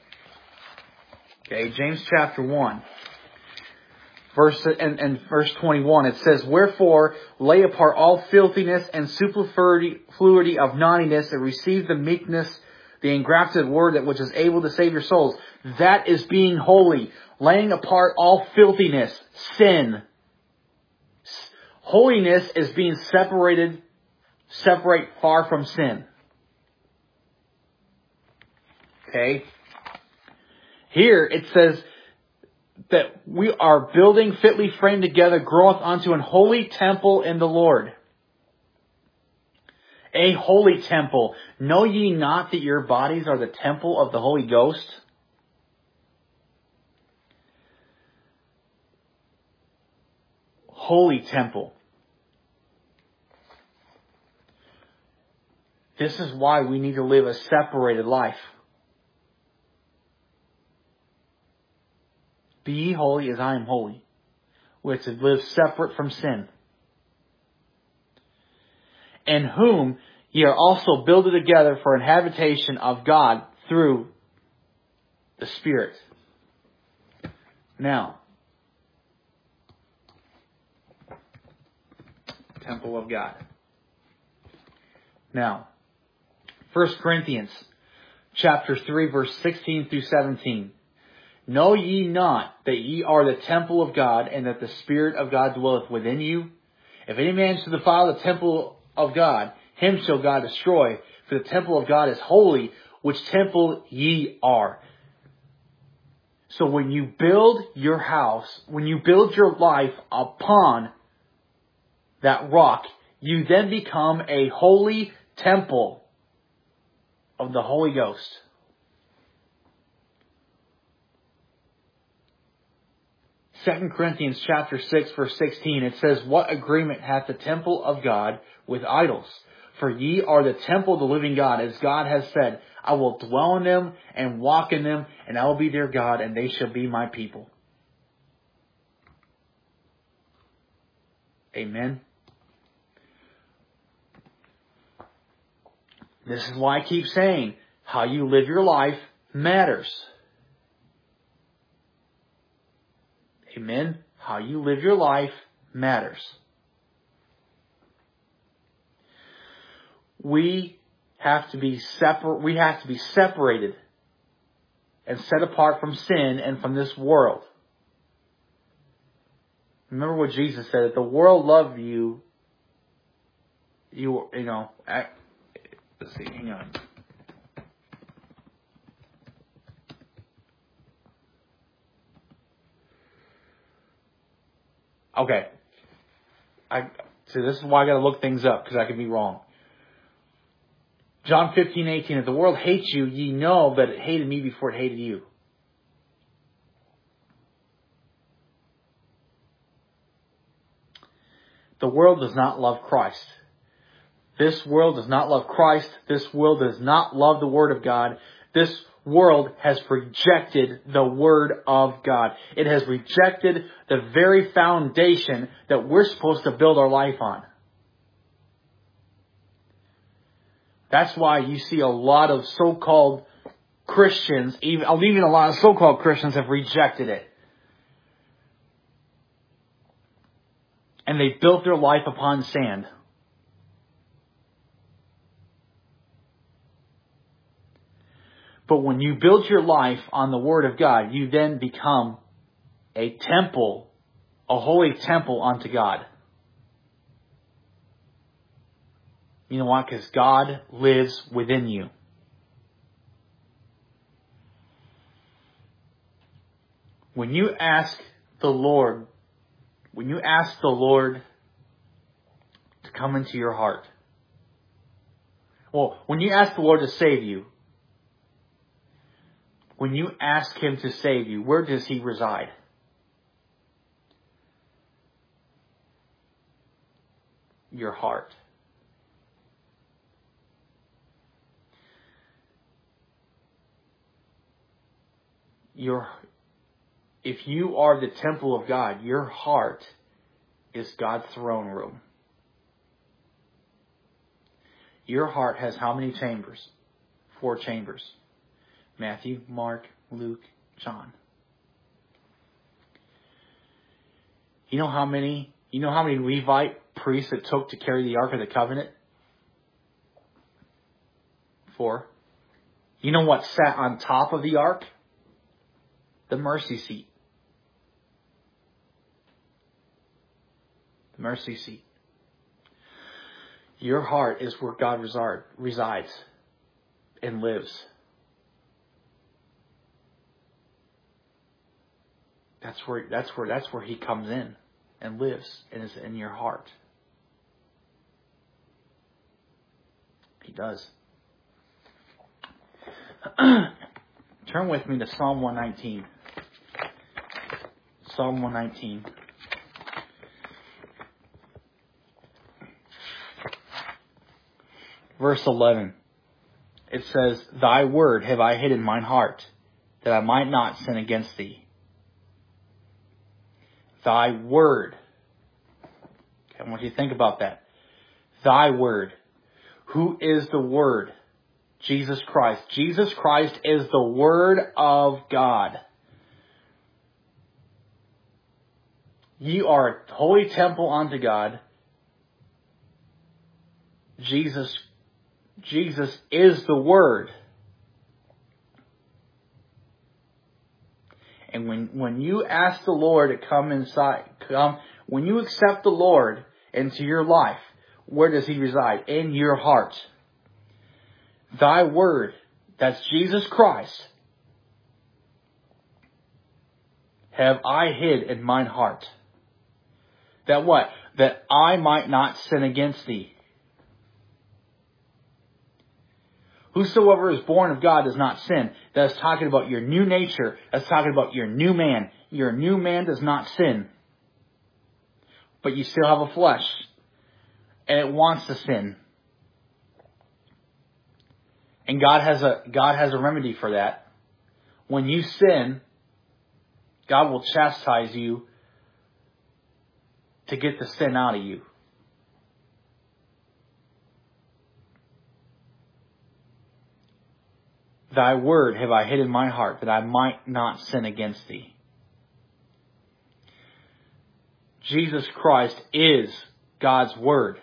Okay, James chapter one. Verse and, and verse twenty-one, it says, "Wherefore lay apart all filthiness and superfluity of naughtiness, and receive the meekness, the engrafted word, that which is able to save your souls." That is being holy. Laying apart all filthiness, sin. Holiness is being separated, separate far from sin. Okay? Here it says that we are building fitly framed together, groweth unto an holy temple in the Lord. A holy temple. Know ye not that your bodies are the temple of the Holy Ghost? Holy temple. This is why we need to live a separated life. Be ye holy as I am holy. We have to live separate from sin. "In whom ye are also builded together for an habitation of God through the Spirit." Now, temple of God. Now, First Corinthians chapter three, verse sixteen through seventeen. "Know ye not that ye are the temple of God, and that the Spirit of God dwelleth within you? If any man shall defile the temple of God, him shall God destroy. For the temple of God is holy, which temple ye are." So when you build your house, when you build your life upon that rock, you then become a holy temple of the Holy Ghost. Second Corinthians chapter six, verse sixteen, it says, "What agreement hath the temple of God with idols? For ye are the temple of the living God, as God has said, I will dwell in them and walk in them, and I will be their God, and they shall be my people." Amen. This is why I keep saying, how you live your life matters. Amen. How you live your life matters. We have to be separ- we have to be separated and set apart from sin and from this world. Remember what Jesus said, that the world loved you, you, you know, I, let's see, hang on. Okay. I so this is why I got to look things up, because I could be wrong. John fifteen eighteen. "If the world hates you, ye know that it hated me before it hated you." The world does not love Christ. This world does not love Christ. This world does not love the Word of God. This world has rejected the Word of God. It has rejected the very foundation that we're supposed to build our life on. That's why you see a lot of so-called Christians, even, even a lot of so-called Christians have rejected it. And they built their life upon sand. But when you build your life on the Word of God, you then become a temple, a holy temple unto God. You know why? Because God lives within you. When you ask the Lord, when you ask the Lord to come into your heart, well, when you ask the Lord to save you, when you ask Him to save you, where does He reside? Your heart. Your, if you are the temple of God, your heart is God's throne room. Your heart has how many chambers? Four chambers. Matthew, Mark, Luke, John. You know how many, you know how many Levite priests it took to carry the Ark of the Covenant? Four. You know what sat on top of the Ark? The mercy seat. The mercy seat. Your heart is where God reside, resides and lives. That's where that's where that's where He comes in and lives and is in your heart. He does. Turn with me to Psalm one nineteen. Psalm one nineteen. Verse eleven. It says, Thy word have I hid in mine heart, that I might not sin against Thee. Thy word. Okay, I want you to think about that. Thy word. Who is the Word? Jesus Christ. Jesus Christ is the Word of God. Ye are a holy temple unto God. Jesus, Jesus is the Word. And when, when you ask the Lord to come inside, come, when you accept the Lord into your life, where does He reside? In your heart. Thy word, that's Jesus Christ, have I hid in mine heart. That what? That I might not sin against Thee. Whosoever is born of God does not sin. That's talking about your new nature. That's talking about your new man. Your new man does not sin. But you still have a flesh. And it wants to sin. And God has a God has a remedy for that. When you sin, God will chastise you to get the sin out of you. Thy word have I hid in my heart, that I might not sin against Thee. Jesus Christ is God's Word.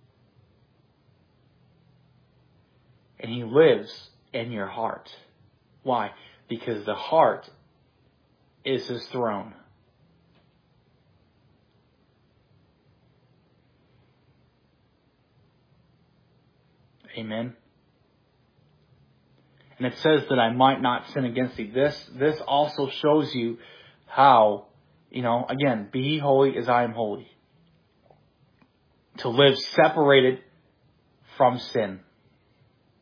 And He lives in your heart. Why? Because the heart is His throne. Amen. And it says that I might not sin against Thee. This, this also shows you how, you know, again, be ye holy as I am holy. To live separated from sin.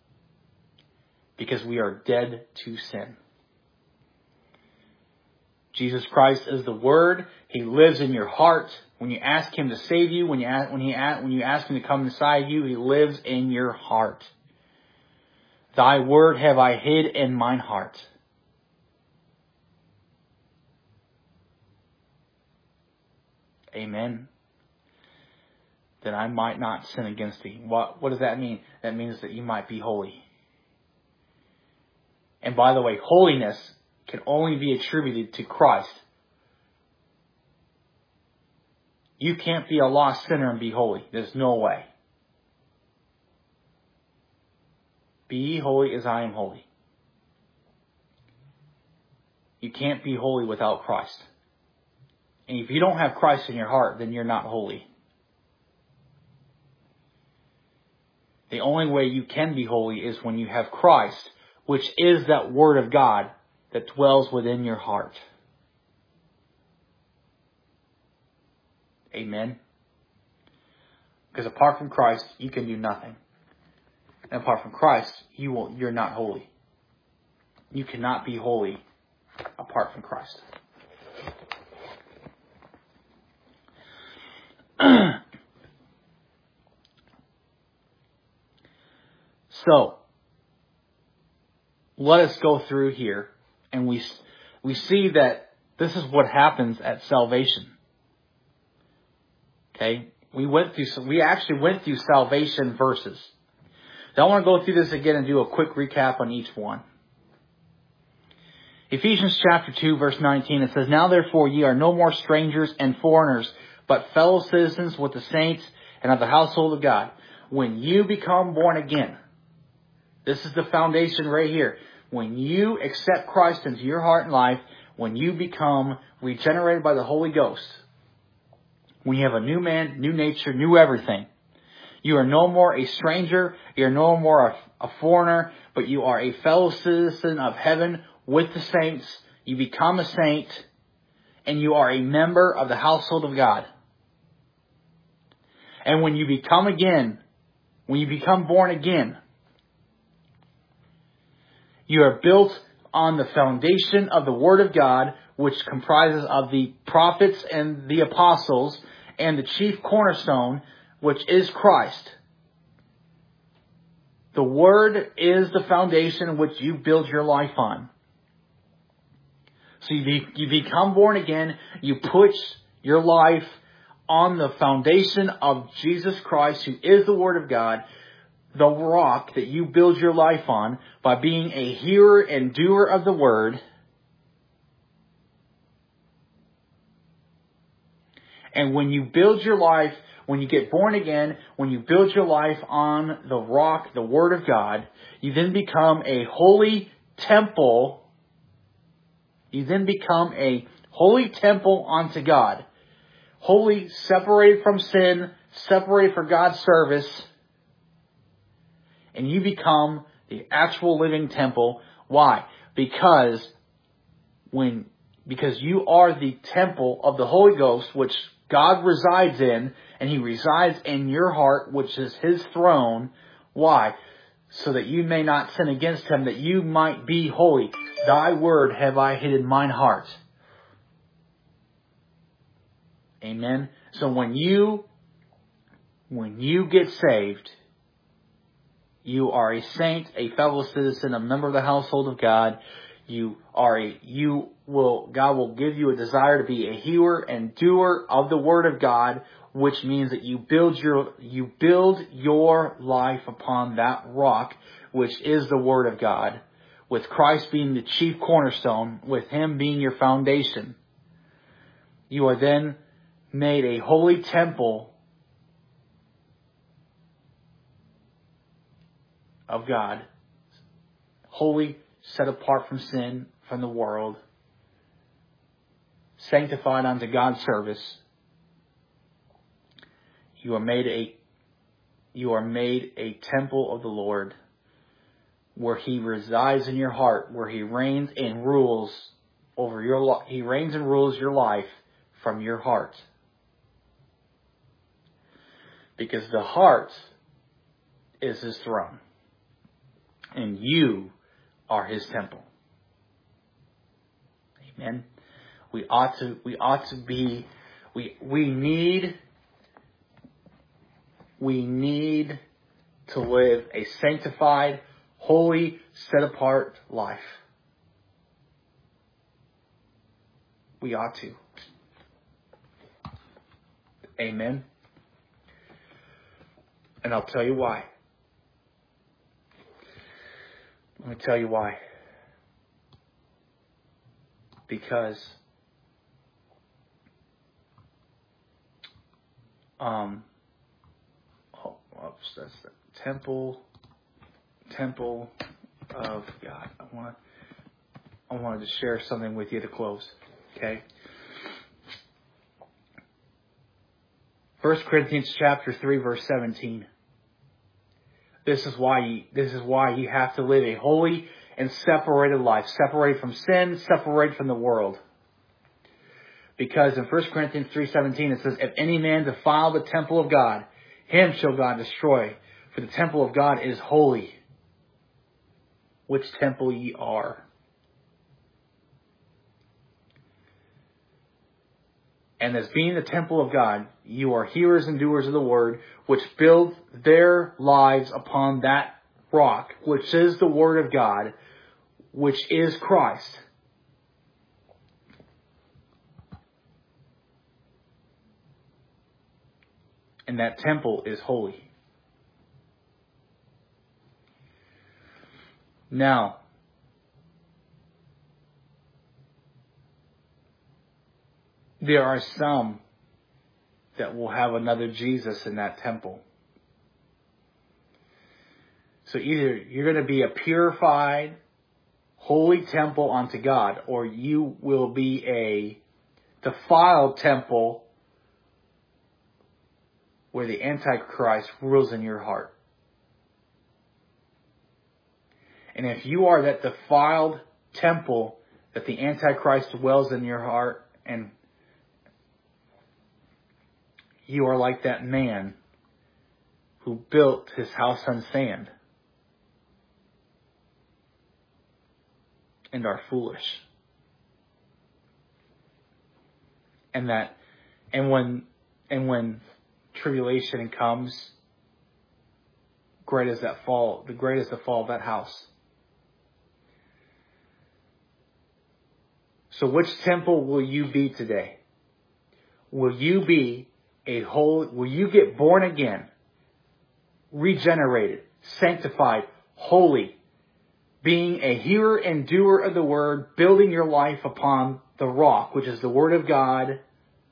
Because we are dead to sin. Jesus Christ is the Word. He lives in your heart. When you ask Him to save you, when you ask, when he when you ask Him to come inside you, He lives in your heart. Thy word have I hid in mine heart. Amen. That I might not sin against thee. What, what does that mean? That means that you might be holy. And by the way, holiness can only be attributed to Christ. You can't be a lost sinner and be holy. There's no way. Be ye holy as I am holy. You can't be holy without Christ. And if you don't have Christ in your heart, then you're not holy. The only way you can be holy is when you have Christ, which is that Word of God that dwells within your heart. Amen. Because apart from Christ, you can do nothing. And apart from Christ, you will, you're not holy. You cannot be holy apart from Christ. So, let us go through here, and we we see that this is what happens at salvation. Okay, we went through. We actually went through salvation verses. Now I want to go through this again and do a quick recap on each one. Ephesians chapter two, verse nineteen, it says, "Now therefore ye are no more strangers and foreigners, but fellow citizens with the saints and of the household of God." When you become born again, this is the foundation right here. When you accept Christ into your heart and life, when you become regenerated by the Holy Ghost, when you have a new man, new nature, new everything, you are no more a stranger, you are no more a, a foreigner, but you are a fellow citizen of heaven with the saints. You become a saint, and you are a member of the household of God. And when you become again, when you become born again, you are built on the foundation of the Word of God, which comprises of the prophets and the apostles, and the chief cornerstone, which is Christ. The Word is the foundation which you build your life on. So you, be, you become born again, you put your life on the foundation of Jesus Christ, who is the Word of God, the rock that you build your life on by being a hearer and doer of the Word. And when you build your life, when you get born again, when you build your life on the rock, the Word of God, you then become a holy temple. You then become a holy temple unto God. Holy, separated from sin, separated for God's service. And you become the actual living temple. Why? Because when because you are the temple of the Holy Ghost, which God resides in, and He resides in your heart, which is His throne. Why? So that you may not sin against Him, that you might be holy. Thy word have I hid in mine heart. Amen. So when you when you get saved, you are a saint, a fellow citizen, a member of the household of God. You are a, you will, God will give you a desire to be a hearer and doer of the Word of God, which means that you build your, you build your life upon that rock, which is the Word of God, with Christ being the chief cornerstone, with Him being your foundation. You are then made a holy temple of God, holy, set apart from sin, from the world, sanctified unto God's service. You are made a you are made a temple of the Lord, where He resides in your heart, where He reigns and rules over your life. He reigns and rules your life from your heart, because the heart is His throne. And you are His temple. Amen. We ought to, we ought to be, we, we need, we need to live a sanctified, holy, set apart life. We ought to. Amen. And I'll tell you why. Let me tell you why. Because um oh, oops, that's the temple temple of God. I want to I wanted to share something with you to close. Okay. First Corinthians chapter three verse seventeen. This is why you, this is why you have to live a holy and separated life, separated from sin, separated from the world. Because in First Corinthians three seventeen it says, if any man defile the temple of God, him shall God destroy. For the temple of God is holy, which temple ye are. And as being the temple of God, you are hearers and doers of the word, which build their lives upon that rock, which is the word of God, which is Christ. And that temple is holy. Now, there are some that will have another Jesus in that temple. So either you're going to be a purified, holy temple unto God, or you will be a defiled temple where the Antichrist rules in your heart. And if you are that defiled temple that the Antichrist dwells in your heart, and you are like that man who built his house on sand and are foolish. And that, and when, and when tribulation comes, great is that fall, the great is the fall of that house. So which temple will you be today? Will you be a whole, will you get born again, regenerated, sanctified, holy, being a hearer and doer of the word, building your life upon the rock, which is the word of God,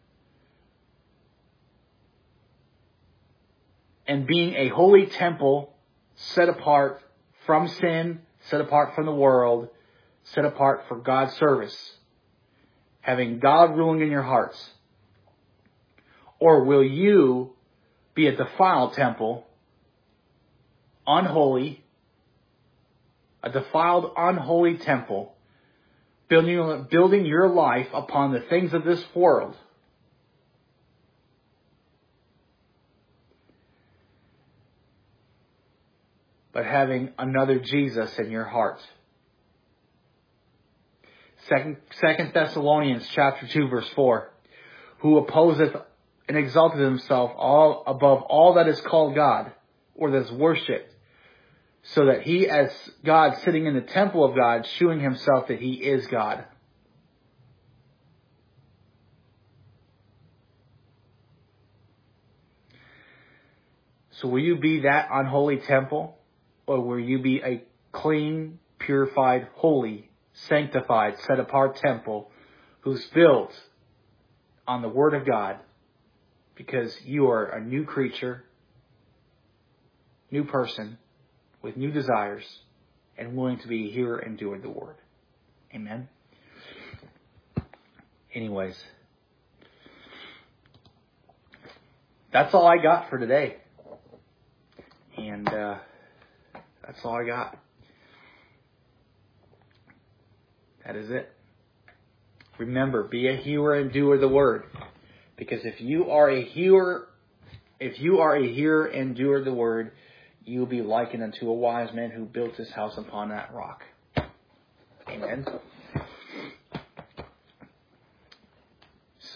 and being a holy temple set apart from sin, set apart from the world, set apart for God's service, having God ruling in your hearts? Or will you be a defiled temple, unholy, a defiled, unholy temple, building, building your life upon the things of this world, but having another Jesus in your heart? Second, Second Thessalonians chapter two verse four. Who opposeth and exalteth himself all above all that is called God, or that is worshipped, so that he as God sitting in the temple of God, shewing himself that he is God. So will you be that unholy temple, or will you be a clean, purified, holy, sanctified, set apart temple who's built on the word of God, because you are a new creature, new person, with new desires, and willing to be a hearer and doer of the word? Amen. Anyways, that's all I got for today. And uh, that's all I got. That is it. Remember, be a hearer and doer of the word. Because if you are a hearer, if you are a hearer and doer of the word, you will be likened unto a wise man who built his house upon that rock. Amen.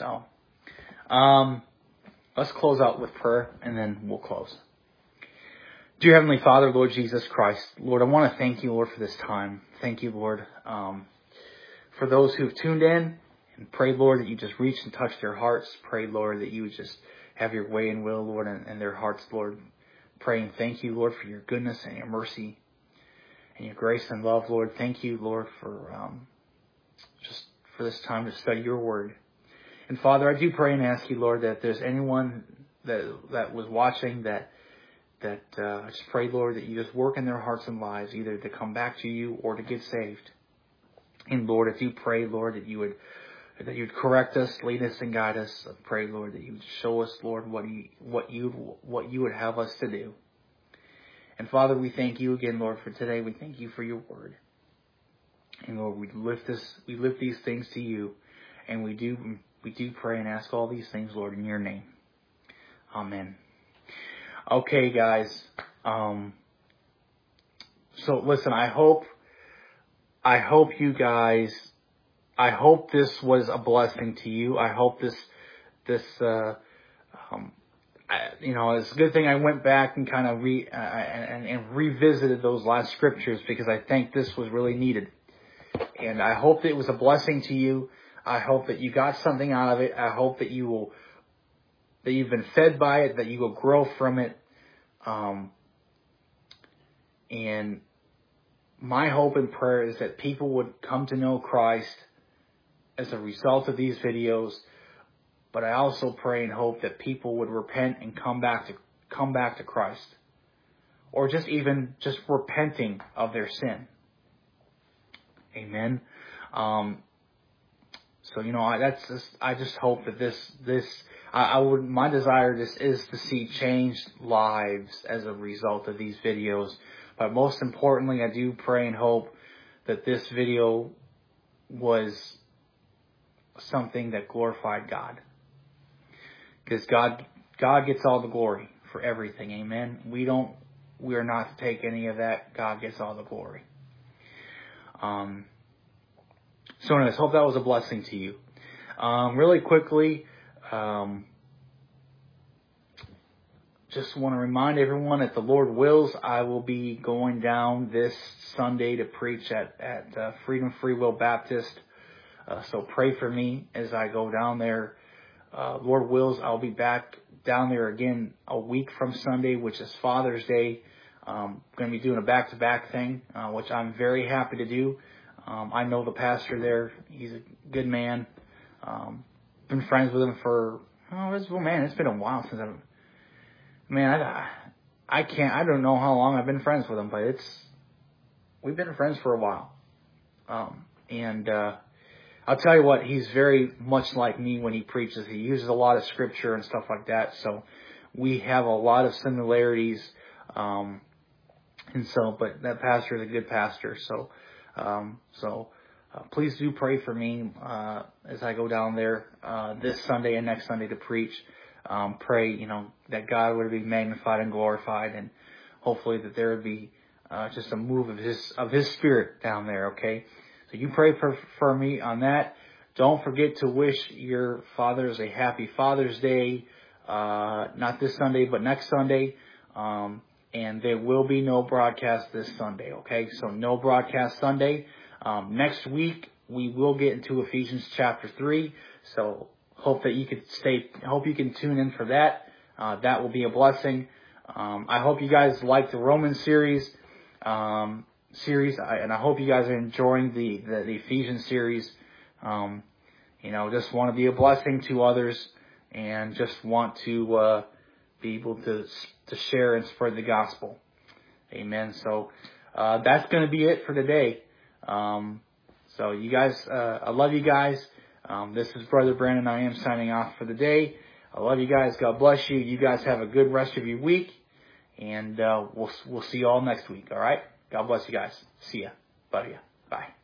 So, um, let's close out with prayer, and then we'll close. Dear Heavenly Father, Lord Jesus Christ, Lord, I want to thank you, Lord, for this time. Thank you, Lord, um, for those who've tuned in and prayed, Lord, that you just reach and touch their hearts. Pray, Lord, that you would just have your way and will, Lord, in, in their hearts, Lord. Pray and thank you, Lord, for your goodness and your mercy and your grace and love, Lord. Thank you, Lord, for um, just for this time to study your word. And Father, I do pray and ask you, Lord, that if there's anyone that that was watching that that uh, I just pray, Lord, that you just work in their hearts and lives, either to come back to you or to get saved. And Lord, I do pray, Lord, that you would that you'd correct us, lead us, and guide us. I pray, Lord, that you would show us, Lord, what you what you what you would have us to do. And Father, we thank you again, Lord, for today. We thank you for your word. And Lord, we lift this, we lift these things to you, and we do we do pray and ask all these things, Lord, in your name. Amen. Okay, guys. Um, so listen, I hope, I hope you guys, I hope this was a blessing to you. I hope this, this, uh, um, I, you know, it's a good thing I went back and kind of re, uh, and, and revisited those last scriptures, because I think this was really needed. And I hope that it was a blessing to you. I hope that you got something out of it. I hope that you will, that you've been fed by it, that you will grow from it. Um, and my hope and prayer is that people would come to know Christ as a result of these videos. But I also pray and hope that people would repent and come back to come back to Christ, or just even just repenting of their sin. Amen. Um, so you know, I, that's just, I just hope that this this I, I would my desire this is to see changed lives as a result of these videos. But most importantly, I do pray and hope that this video was something that glorified God. Because God, God gets all the glory for everything. Amen. We don't, we are not to take any of that. God gets all the glory. Um, so anyways, hope that was a blessing to you. Um, really quickly, um, just want to remind everyone that the Lord wills, I will be going down this Sunday to preach at, at uh, Freedom Free Will Baptist. Uh, so pray for me as I go down there. Uh, Lord wills, I'll be back down there again a week from Sunday, which is Father's Day. Um, going to be doing a back-to-back thing, uh, which I'm very happy to do. Um, I know the pastor there. He's a good man. Um, been friends with him for, oh, it's, well, man, it's been a while since I've, man, I, I can't, I don't know how long I've been friends with him, but it's, we've been friends for a while. Um, and, uh, I'll tell you what, he's very much like me when he preaches. He uses a lot of scripture and stuff like that. So we have a lot of similarities. Um, and so, but that pastor is a good pastor. So, um, so, uh, please do pray for me, uh, as I go down there, uh, this Sunday and next Sunday to preach. Um, pray, you know, that God would be magnified and glorified, and hopefully that there would be, uh, just a move of his, of his spirit down there. Okay. So you pray for, for me on that. Don't forget to wish your fathers a happy Father's Day. Uh, not this Sunday, but next Sunday. Um, and there will be no broadcast this Sunday. Okay. So no broadcast Sunday. Um, next week we will get into Ephesians chapter three. So hope that you could stay, hope you can tune in for that. Uh, that will be a blessing. Um, I hope you guys like the Roman series. Um, series, I, and I hope you guys are enjoying the, the, the Ephesians series. Um, you know, just want to be a blessing to others, and just want to uh, be able to to share and spread the gospel. Amen. So uh, that's going to be it for today. Um, so you guys, uh, I love you guys. Um, this is Brother Brandon. I am signing off for the day. I love you guys. God bless you. You guys have a good rest of your week, and uh, we'll we'll see you all next week. All right. God bless you guys. See ya. Love ya. Bye.